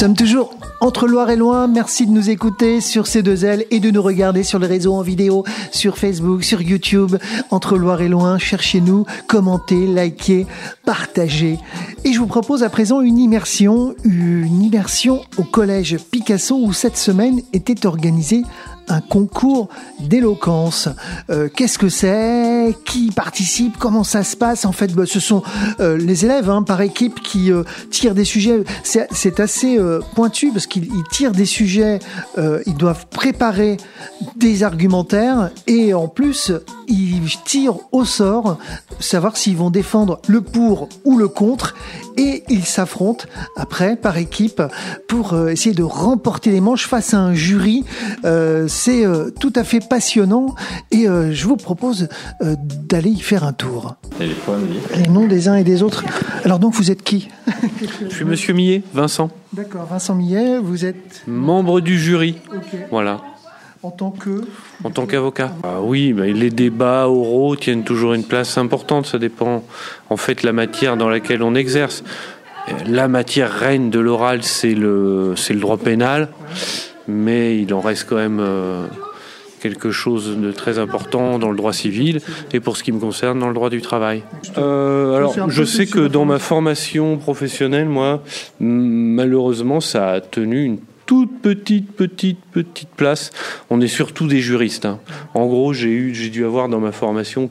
sommes toujours entre Loire et Loin. Merci de nous écouter sur C2L et de nous regarder sur les réseaux en vidéo, sur Facebook, sur YouTube. Entre Loire et Loin, cherchez-nous, commentez, likez, partagez. Et je vous propose à présent une immersion au collège Picasso où cette semaine était organisée un concours d'éloquence. Qu'est-ce que c'est? Qui participe? Comment ça se passe? En fait, ce sont les élèves par équipe qui tirent des sujets. C'est assez pointu parce qu'ils tirent des sujets, ils doivent préparer des argumentaires et en plus, ils tirent au sort, savoir s'ils vont défendre le pour ou le contre et ils s'affrontent après par équipe pour essayer de remporter les manches face à un jury. C'est tout à fait passionnant et je vous propose d'aller y faire un tour. Les noms des uns et des autres. Alors donc vous êtes qui? Je suis Monsieur Millet, Vincent. D'accord, Vincent Millet, vous êtes membre du jury. Okay. Voilà. En tant qu'avocat. Oui, les débats oraux tiennent toujours une place importante. Ça dépend en fait de la matière dans laquelle on exerce. La matière reine de l'oral, c'est le droit pénal. Mais il en reste quand même quelque chose de très important dans le droit civil et pour ce qui me concerne dans le droit du travail. Alors je sais que dans ma formation professionnelle, moi, malheureusement, ça a tenu une toute petite place. On est surtout des juristes. En gros, j'ai dû avoir dans ma formation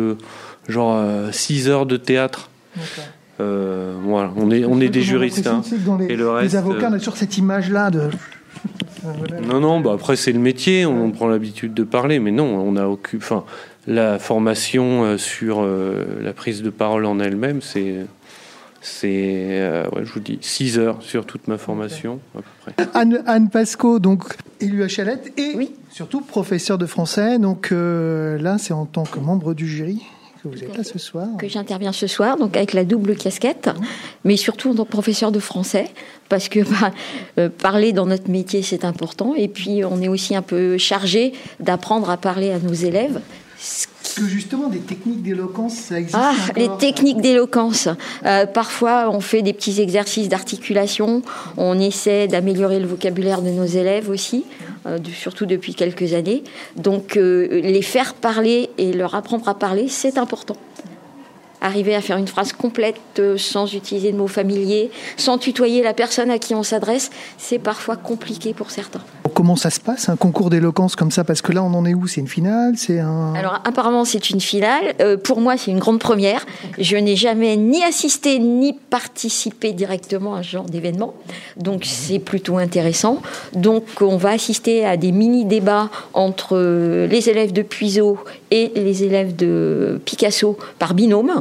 6 heures de théâtre. Voilà, on est des juristes. Et le reste, les avocats, on a toujours cette image-là de... Non, après c'est le métier, on prend l'habitude de parler, mais non, on a aucune. Enfin, la formation sur la prise de parole en elle-même, c'est je vous dis 6 heures sur toute ma formation à peu près. Anne Pasco, donc élue à Chalette et surtout professeure de français, donc là c'est en tant que membre du jury. Vous êtes là ce soir. Que j'interviens ce soir, donc avec la double casquette, mais surtout en tant que professeur de français, parce que parler dans notre métier c'est important, et puis on est aussi un peu chargé d'apprendre à parler à nos élèves. Parce que justement, des techniques d'éloquence, ça existe les techniques d'éloquence. Parfois, on fait des petits exercices d'articulation. On essaie d'améliorer le vocabulaire de nos élèves aussi, surtout depuis quelques années. Donc, les faire parler et leur apprendre à parler, c'est important. Arriver à faire une phrase complète sans utiliser de mots familiers, sans tutoyer la personne à qui on s'adresse, c'est parfois compliqué pour certains. Comment ça se passe, un concours d'éloquence comme ça? Parce que là, on en est où? C'est une finale? Alors, apparemment, c'est une finale. Pour moi, c'est une grande première. Je n'ai jamais ni assisté, ni participé directement à ce genre d'événement. Donc, c'est plutôt intéressant. Donc, on va assister à des mini-débats entre les élèves de Puiseaux et les élèves de Picasso par binôme.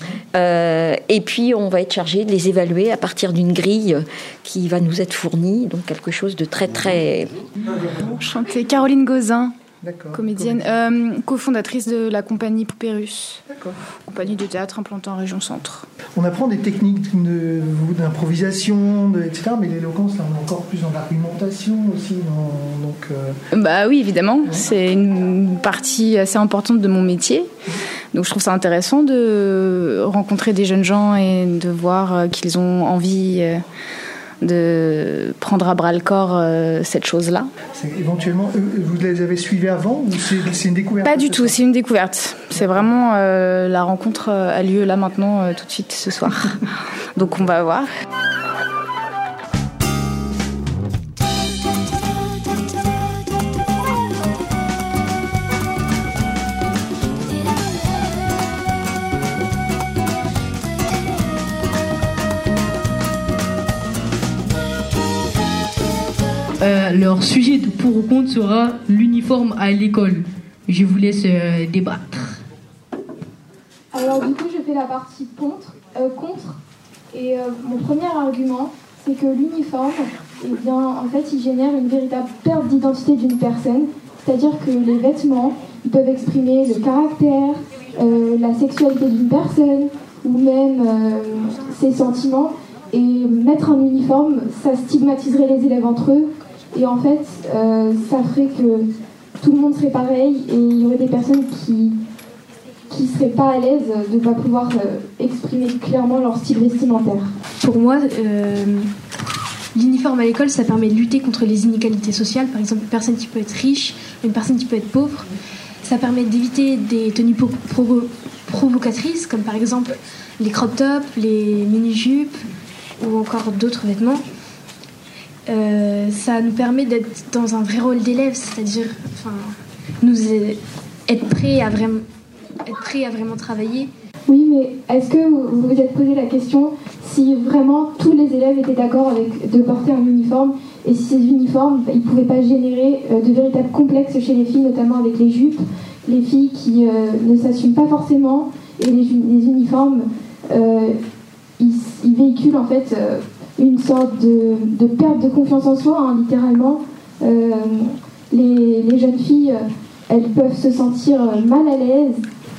Et puis on va être chargé de les évaluer à partir d'une grille qui va nous être fournie, donc quelque chose de très très... Enchantée, Caroline Gauzin, comédienne, cofondatrice de la compagnie Poupée Russe, compagnie de théâtre implantée en région centre. On apprend des techniques d'improvisation, etc., mais l'éloquence, là, on est encore plus dans l'argumentation aussi. Oui, évidemment, c'est une partie assez importante de mon métier. Donc je trouve ça intéressant de rencontrer des jeunes gens et de voir qu'ils ont envie de prendre à bras le corps cette chose-là. Éventuellement, vous les avez suivis avant ou c'est une découverte? Pas du tout, c'est une découverte. C'est vraiment la rencontre a lieu là maintenant, tout de suite ce soir. Donc on va voir. Leur sujet de pour ou contre sera l'uniforme à l'école. Je vous laisse débattre. Alors du coup, je fais la partie contre. Et mon premier argument, c'est que l'uniforme, en fait, il génère une véritable perte d'identité d'une personne. C'est-à-dire que les vêtements, ils peuvent exprimer le caractère, la sexualité d'une personne, ou même ses sentiments. Et mettre un uniforme, ça stigmatiserait les élèves entre eux. Et en fait, ça ferait que tout le monde serait pareil et il y aurait des personnes qui seraient pas à l'aise de ne pas pouvoir exprimer clairement leur style vestimentaire. Pour moi, l'uniforme à l'école, ça permet de lutter contre les inégalités sociales. Par exemple, une personne qui peut être riche, une personne qui peut être pauvre. Ça permet d'éviter des tenues provocatrices, comme par exemple les crop tops, les mini-jupes ou encore d'autres vêtements. Ça nous permet d'être dans un vrai rôle d'élève, c'est-à-dire être prêt à vraiment travailler. Oui, mais est-ce que vous vous êtes posé la question si vraiment tous les élèves étaient d'accord de porter un uniforme et si ces uniformes, ils ne pouvaient pas générer de véritables complexes chez les filles, notamment avec les jupes, les filles qui ne s'assument pas forcément, et les uniformes, ils véhiculent en fait une sorte de perte de confiance en soi, hein, littéralement. Les jeunes filles, elles peuvent se sentir mal à l'aise.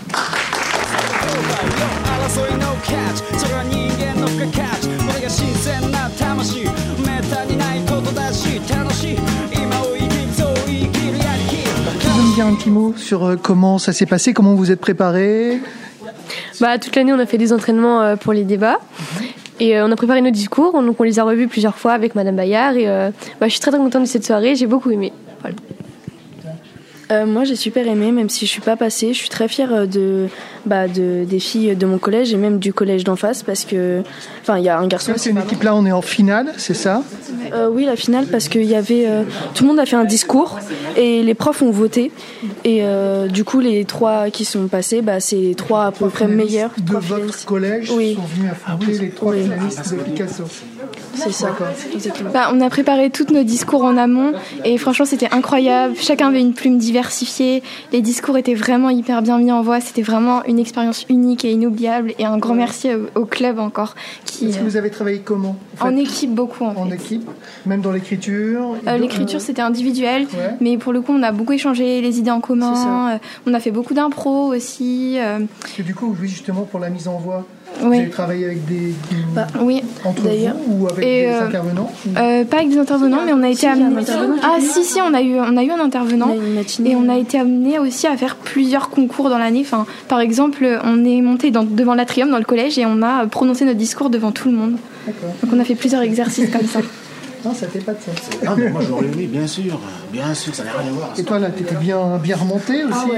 Tu veux me dire un petit mot sur comment ça s'est passé, comment vous êtes préparés? Toute l'année, on a fait des entraînements pour les débats. Et on a préparé nos discours, donc on les a revus plusieurs fois avec Madame Bayard. Et je suis très très contente de cette soirée, j'ai beaucoup aimé. Voilà. Moi j'ai super aimé, même si je suis pas passée. Je suis très fière des filles de mon collège et même du collège d'en face, parce que il y a un garçon. C'est une équipe là, on est en finale, c'est ça? Oui, la finale, parce qu'il y avait tout le monde a fait un discours et les profs ont voté, et du coup les 3 qui sont passés, c'est les 3 à peu près meilleurs de votre collège sont venus affronter les 3 finalistes de Picasso. C'est ça. On a préparé tous nos discours en amont et franchement c'était incroyable. Chacun avait une plume diversifiée. Les discours étaient vraiment hyper bien mis en voix. C'était vraiment une expérience unique et inoubliable. Et un grand merci au club encore. Est-ce que vous avez travaillé comment? En équipe, beaucoup. En équipe, même dans l'écriture? L'écriture c'était individuel, mais pour le coup on a beaucoup échangé les idées en commun. On a fait beaucoup d'impro aussi. Parce que du coup, justement pour la mise en voix, oui. Vous avez travaillé avec des oui, entre vous ou avec des intervenants? Pas avec des intervenants, mais on a été amené. Si, on a eu un intervenant, et on a été amené aussi à faire plusieurs concours dans l'année. Par exemple, on est monté devant l'atrium dans le collège et on a prononcé notre discours devant tout le monde. D'accord. Donc on a fait plusieurs exercices comme ça. Non, ça fait pas de ça. Ah, mais moi j'aurais aimé, bien sûr, ça n'a rien à voir. Et toi là, t'étais bien remonté aussi?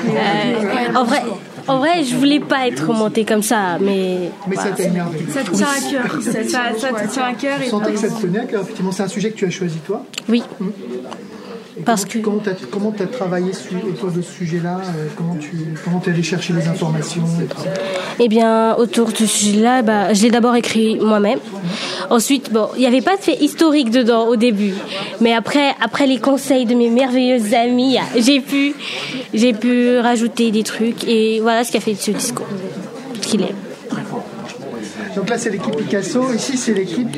En vrai, je voulais pas être remontée comme ça, mais ça t'a énervé. Ça te tient à cœur. Ça te tient à cœur. Je sentais que ça te tenait à cœur. Effectivement, c'est un sujet que tu as choisi toi. Oui. Comment tu as travaillé autour de ce sujet-là? Comment tu es allé chercher les informations et tout ça? Eh bien, autour de ce sujet-là, je l'ai d'abord écrit moi-même. Ensuite, il n'y avait pas de fait historique dedans au début. Mais après les conseils de mes merveilleuses amies, j'ai pu rajouter des trucs. Et voilà ce qui a fait ce discours. Ce qu'il est. Donc là, c'est l'équipe Picasso. Ici, c'est l'équipe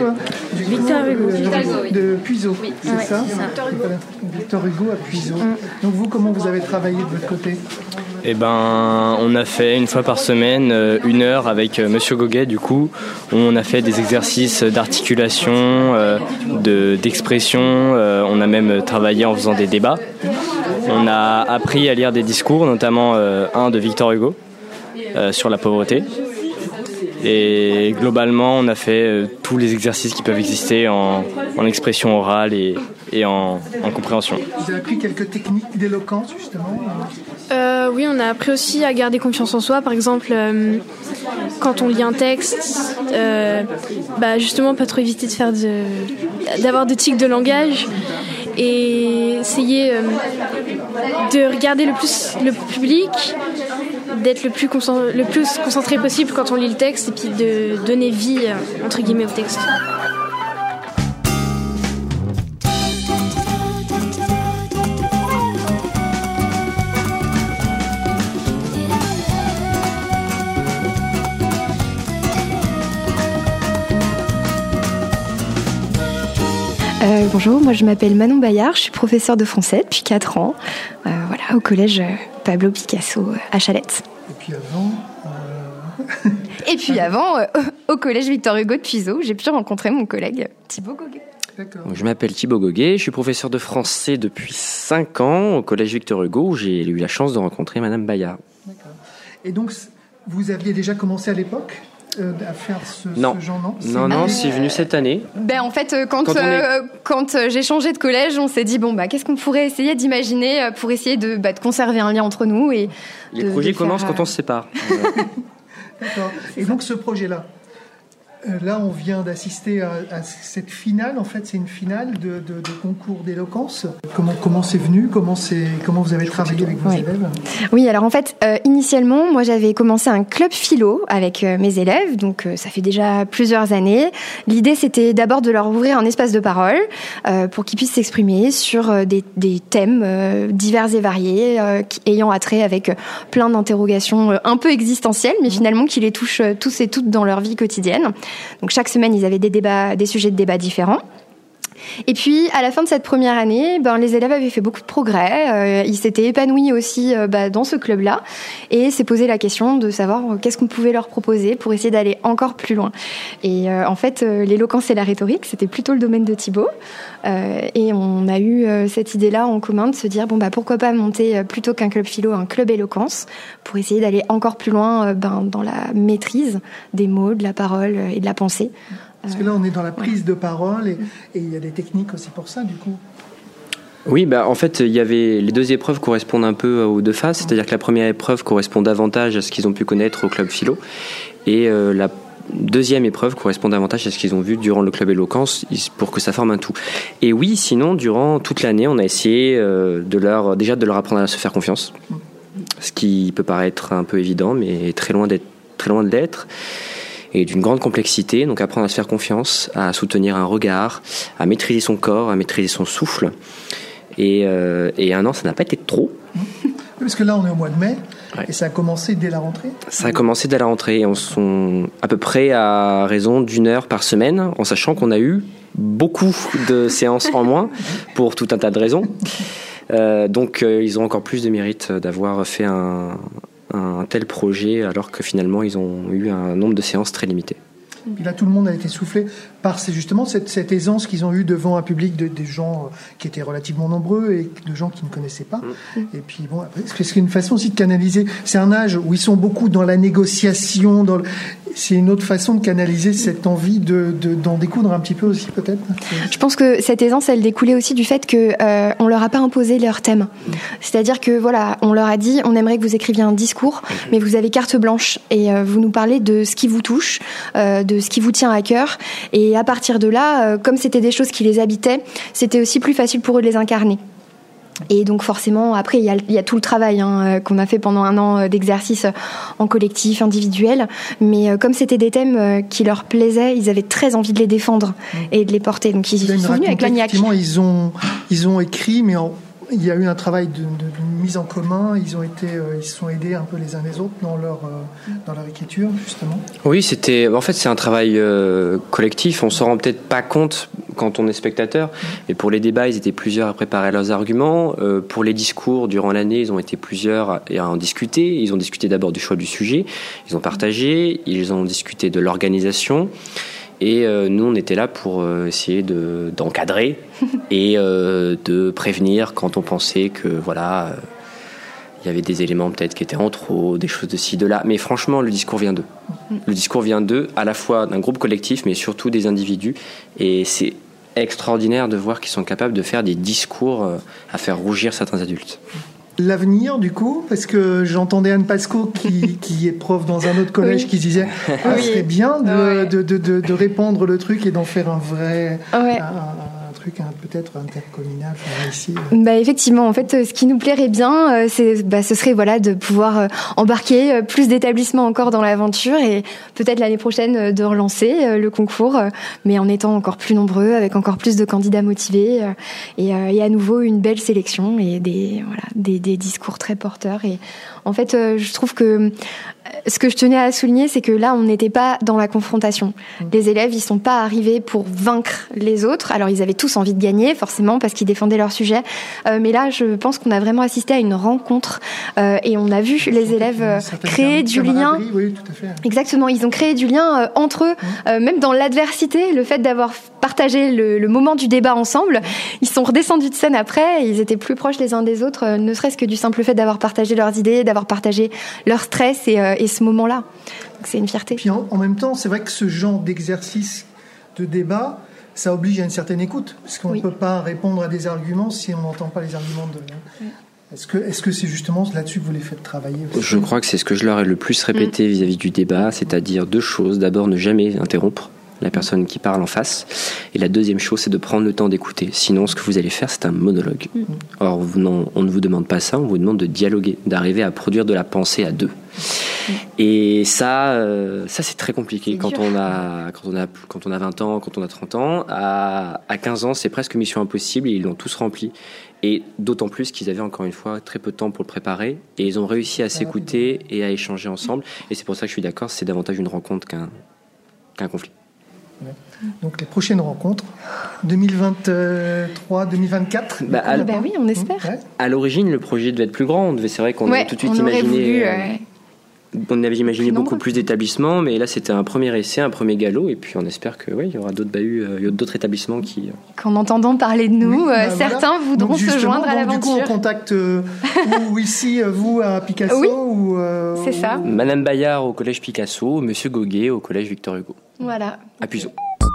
de Puiseaux. Oui, c'est ça. Victor Hugo à Puiseaux. Donc vous, comment vous avez travaillé de votre côté? On a fait une fois par semaine 1 heure avec Monsieur Goguet. Du coup, on a fait des exercices d'articulation, d'expression. On a même travaillé en faisant des débats. On a appris à lire des discours, notamment un de Victor Hugo sur la pauvreté. Et globalement, on a fait tous les exercices qui peuvent exister en expression orale et en compréhension. Vous avez appris quelques techniques d'éloquence, justement? Oui, on a appris aussi à garder confiance en soi. Par exemple, quand on lit un texte, justement, pas trop éviter d'avoir de tics de langage et essayer de regarder le public, d'être le plus concentré possible quand on lit le texte et puis de donner vie entre guillemets au texte. Bonjour, moi je m'appelle Manon Bayard, je suis professeure de français depuis 4 ans, au collège Pablo Picasso à Chalette. Et puis avant, au collège Victor Hugo de Puiseaux, j'ai pu rencontrer mon collègue Thibaut Goguet. Je m'appelle Thibaut Goguet, je suis professeur de français depuis 5 ans au collège Victor Hugo où j'ai eu la chance de rencontrer Madame Bayard. D'accord. Et donc, vous aviez déjà commencé à l'époque à faire ce genre, non? Non, c'est venu cette année. En fait, quand j'ai changé de collège, on s'est dit qu'est-ce qu'on pourrait essayer d'imaginer pour essayer de conserver un lien entre nous et les projets commencent quand on se sépare. D'accord. Et donc ce projet-là, là on vient d'assister à cette finale. En fait, c'est une finale de concours d'éloquence. Comment c'est venu? Comment vous avez travaillé avec vos élèves? Oui, alors en fait, initialement, moi j'avais commencé un club philo avec mes élèves, donc ça fait déjà plusieurs années. L'idée, c'était d'abord de leur ouvrir un espace de parole pour qu'ils puissent s'exprimer sur des thèmes divers et variés, ayant attrait avec plein d'interrogations un peu existentielles, mais finalement qui les touchent tous et toutes dans leur vie quotidienne. Donc chaque semaine, ils avaient des sujets de débat différents. Et puis, à la fin de cette première année, les élèves avaient fait beaucoup de progrès. Ils s'étaient épanouis aussi dans ce club-là et s'est posé la question de savoir qu'est-ce qu'on pouvait leur proposer pour essayer d'aller encore plus loin. Et en fait, l'éloquence et la rhétorique, c'était plutôt le domaine de Thibaut. Et on a eu cette idée-là en commun de se dire pourquoi pas monter plutôt qu'un club philo, un club éloquence pour essayer d'aller encore plus loin dans la maîtrise des mots, de la parole et de la pensée. Parce que là, on est dans la prise de parole et il y a des techniques aussi pour ça, du coup. Oui, en fait, il y avait les deux épreuves correspondent un peu aux deux phases, c'est-à-dire que la première épreuve correspond davantage à ce qu'ils ont pu connaître au club philo et la deuxième épreuve correspond davantage à ce qu'ils ont vu durant le club éloquence pour que ça forme un tout. Et oui, sinon, durant toute l'année, on a essayé de leur apprendre à se faire confiance, ce qui peut paraître un peu évident, mais très loin de l'être. Et d'une grande complexité, donc apprendre à se faire confiance, à soutenir un regard, à maîtriser son corps, à maîtriser son souffle. Et un an, ça n'a pas été trop. Parce que là, on est au mois de mai, et ça a commencé dès la rentrée. Ça a commencé dès la rentrée, et on sont à peu près à raison d'1 heure par semaine, en sachant qu'on a eu beaucoup de séances en moins, pour tout un tas de raisons. Donc, ils ont encore plus de mérite d'avoir fait un tel projet alors que finalement ils ont eu un nombre de séances très limité. Puis là, tout le monde a été soufflé par justement cette aisance qu'ils ont eue devant un public des gens qui étaient relativement nombreux et de gens qui ne connaissaient pas. Et puis bon, après, c'est une façon aussi de canaliser. C'est un âge où ils sont beaucoup dans la négociation. C'est une autre façon de canaliser cette envie d'en découdre un petit peu aussi, peut-être. Je pense que cette aisance, elle découlait aussi du fait que on leur a pas imposé leur thème. C'est-à-dire que on leur a dit, on aimerait que vous écriviez un discours, mais vous avez carte blanche et vous nous parlez de ce qui vous touche, de ce qui vous tient à cœur. Et à partir de là, comme c'était des choses qui les habitaient, c'était aussi plus facile pour eux de les incarner. Et donc forcément, après, il y a tout le travail qu'on a fait pendant 1 an d'exercice en collectif, individuel. Mais comme c'était des thèmes qui leur plaisaient, ils avaient très envie de les défendre et de les porter. Donc ils sont venus avec l'agnac. Effectivement, ils ont écrit, mais il y a eu un travail de mise en commun. Ils se sont aidés un peu les uns les autres dans leur écriture, justement. Oui, c'est un travail collectif. On s'en rend peut-être pas compte quand on est spectateur. Mais pour les débats, ils étaient plusieurs à préparer leurs arguments. Pour les discours, durant l'année, ils ont été plusieurs à en discuter. Ils ont discuté d'abord du choix du sujet. Ils ont partagé. Ils ont discuté de l'organisation. Et nous, on était là pour essayer d'encadrer et de prévenir quand on pensait que il y avait des éléments peut-être qui étaient en trop, des choses de ci, de là. Mais franchement, le discours vient d'eux. Le discours vient d'eux, à la fois d'un groupe collectif, mais surtout des individus. Et c'est extraordinaire de voir qu'ils sont capables de faire des discours à faire rougir certains adultes. L'avenir, du coup, parce que j'entendais Anne Pasco qui est prof dans un autre collège qui disait ce serait bien de répandre le truc et d'en faire un vrai un truc peut-être intercommunal ici. Effectivement, en fait, ce qui nous plairait bien, ce serait de pouvoir embarquer plus d'établissements encore dans l'aventure et peut-être l'année prochaine de relancer le concours, mais en étant encore plus nombreux, avec encore plus de candidats motivés et à nouveau une belle sélection et des discours très porteurs. Et en fait, je trouve que ce que je tenais à souligner, c'est que là, on n'était pas dans la confrontation. Les élèves, ils sont pas arrivés pour vaincre les autres. Alors, ils avaient tous envie de gagner, forcément, parce qu'ils défendaient leur sujet. Mais là, je pense qu'on a vraiment assisté à une rencontre et on a vu les élèves créer du lien. Oui, tout à fait. Exactement, ils ont créé du lien entre eux, même dans l'adversité, le fait d'avoir partagé le moment du débat ensemble. Ils sont redescendus de scène après, et ils étaient plus proches les uns des autres, ne serait-ce que du simple fait d'avoir partagé leurs idées, d'avoir partagé leur stress et et ce moment-là. Donc c'est une fierté. Puis en même temps, c'est vrai que ce genre d'exercice de débat, ça oblige à une certaine écoute, parce qu'on ne peut pas répondre à des arguments si on n'entend pas les arguments de... Est-ce que c'est justement là-dessus que vous les faites travailler aussi ? Je crois que c'est ce que je leur ai le plus répété vis-à-vis du débat, c'est-à-dire 2 choses. D'abord, ne jamais interrompre la personne qui parle en face. Et la deuxième chose, c'est de prendre le temps d'écouter. Sinon, ce que vous allez faire, c'est un monologue. Or, on ne vous demande pas ça, on vous demande de dialoguer, d'arriver à produire de la pensée à 2. Et ça c'est très compliqué quand on a 20 ans, quand on a 30 ans. À 15 ans, c'est presque mission impossible et ils l'ont tous rempli. Et d'autant plus qu'ils avaient encore une fois très peu de temps pour le préparer et ils ont réussi à s'écouter et à échanger ensemble. Et c'est pour ça que je suis d'accord, c'est davantage une rencontre qu'un conflit. Donc les prochaines rencontres, 2023, 2024 oui, on espère. À l'origine, le projet devait être plus grand. C'est vrai qu'on avait tout de suite imaginé... On avait imaginé beaucoup plus d'établissements, mais là c'était un premier essai, un premier galop, et puis on espère que il y aura d'autres établissements qui... Qu'en entendant parler de nous, certains voudront se joindre à l'aventure. Du coup, on contacte ou ici, vous à Picasso ou c'est ça. Madame Bayard au collège Picasso, Monsieur Goguet au collège Victor Hugo. Voilà. À Puiseaux.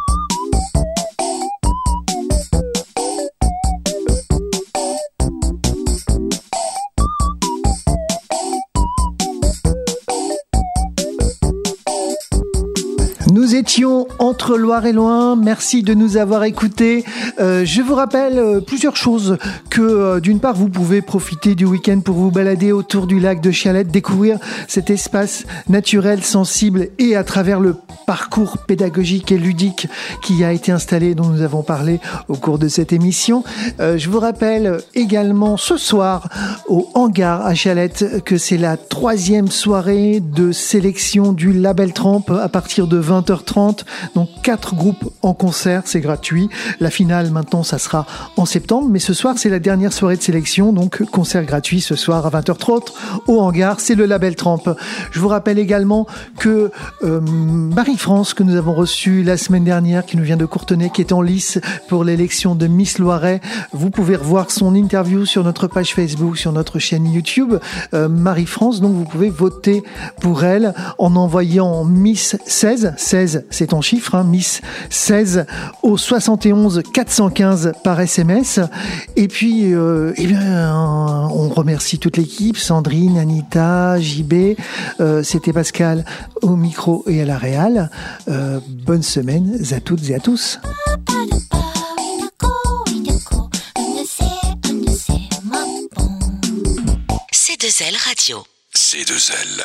Nous étions entre Loire et Loing. Merci de nous avoir écoutés. Je vous rappelle plusieurs choses. Que d'une part, vous pouvez profiter du week-end pour vous balader autour du lac de Chalette, découvrir cet espace naturel, sensible et à travers le parcours pédagogique et ludique qui a été installé, dont nous avons parlé au cours de cette émission. Je vous rappelle également ce soir au Hangar à Chalette que c'est la 3e soirée de sélection du Label Tramp à partir de 20h30. Donc 4 groupes en concert, c'est gratuit. La finale maintenant, ça sera en septembre, mais ce soir c'est la dernière soirée de sélection, donc concert gratuit ce soir à 20h30 au Hangar, c'est le Label Tramp. Je vous rappelle également que Marie-France, que nous avons reçue la semaine dernière, qui nous vient de Courtenay, qui est en lice pour l'élection de Miss Loiret, vous pouvez revoir son interview sur notre page Facebook, sur notre chaîne YouTube, Marie-France, donc vous pouvez voter pour elle en envoyant Miss 16 c'est ton chiffre, hein, Miss 16 au 71 415 par SMS. Et puis, on remercie toute l'équipe, Sandrine, Anita, JB, c'était Pascal au micro et à la réal. Bonne semaine à toutes et à tous. C2L Radio. C2L.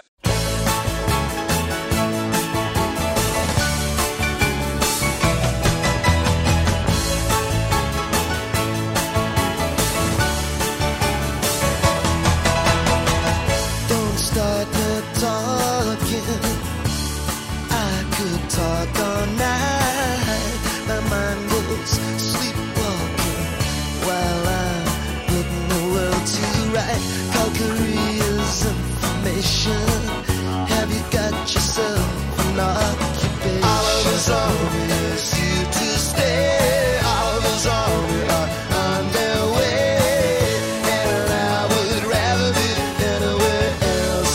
Start talking. I could talk all night. My mind goes sleepwalking while I'm putting the world to right. Calgary's information. Have you got yourself an occupation? All of us always here to stay. All of us always are on their way. And I would rather be anywhere else.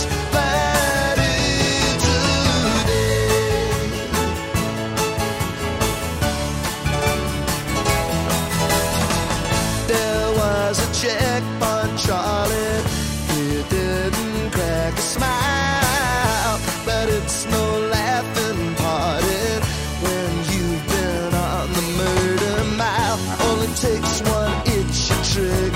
Checkpoint Charlie, he didn't crack a smile, but it's no laughing party when you've been on the murder mile. Only takes one itchy trick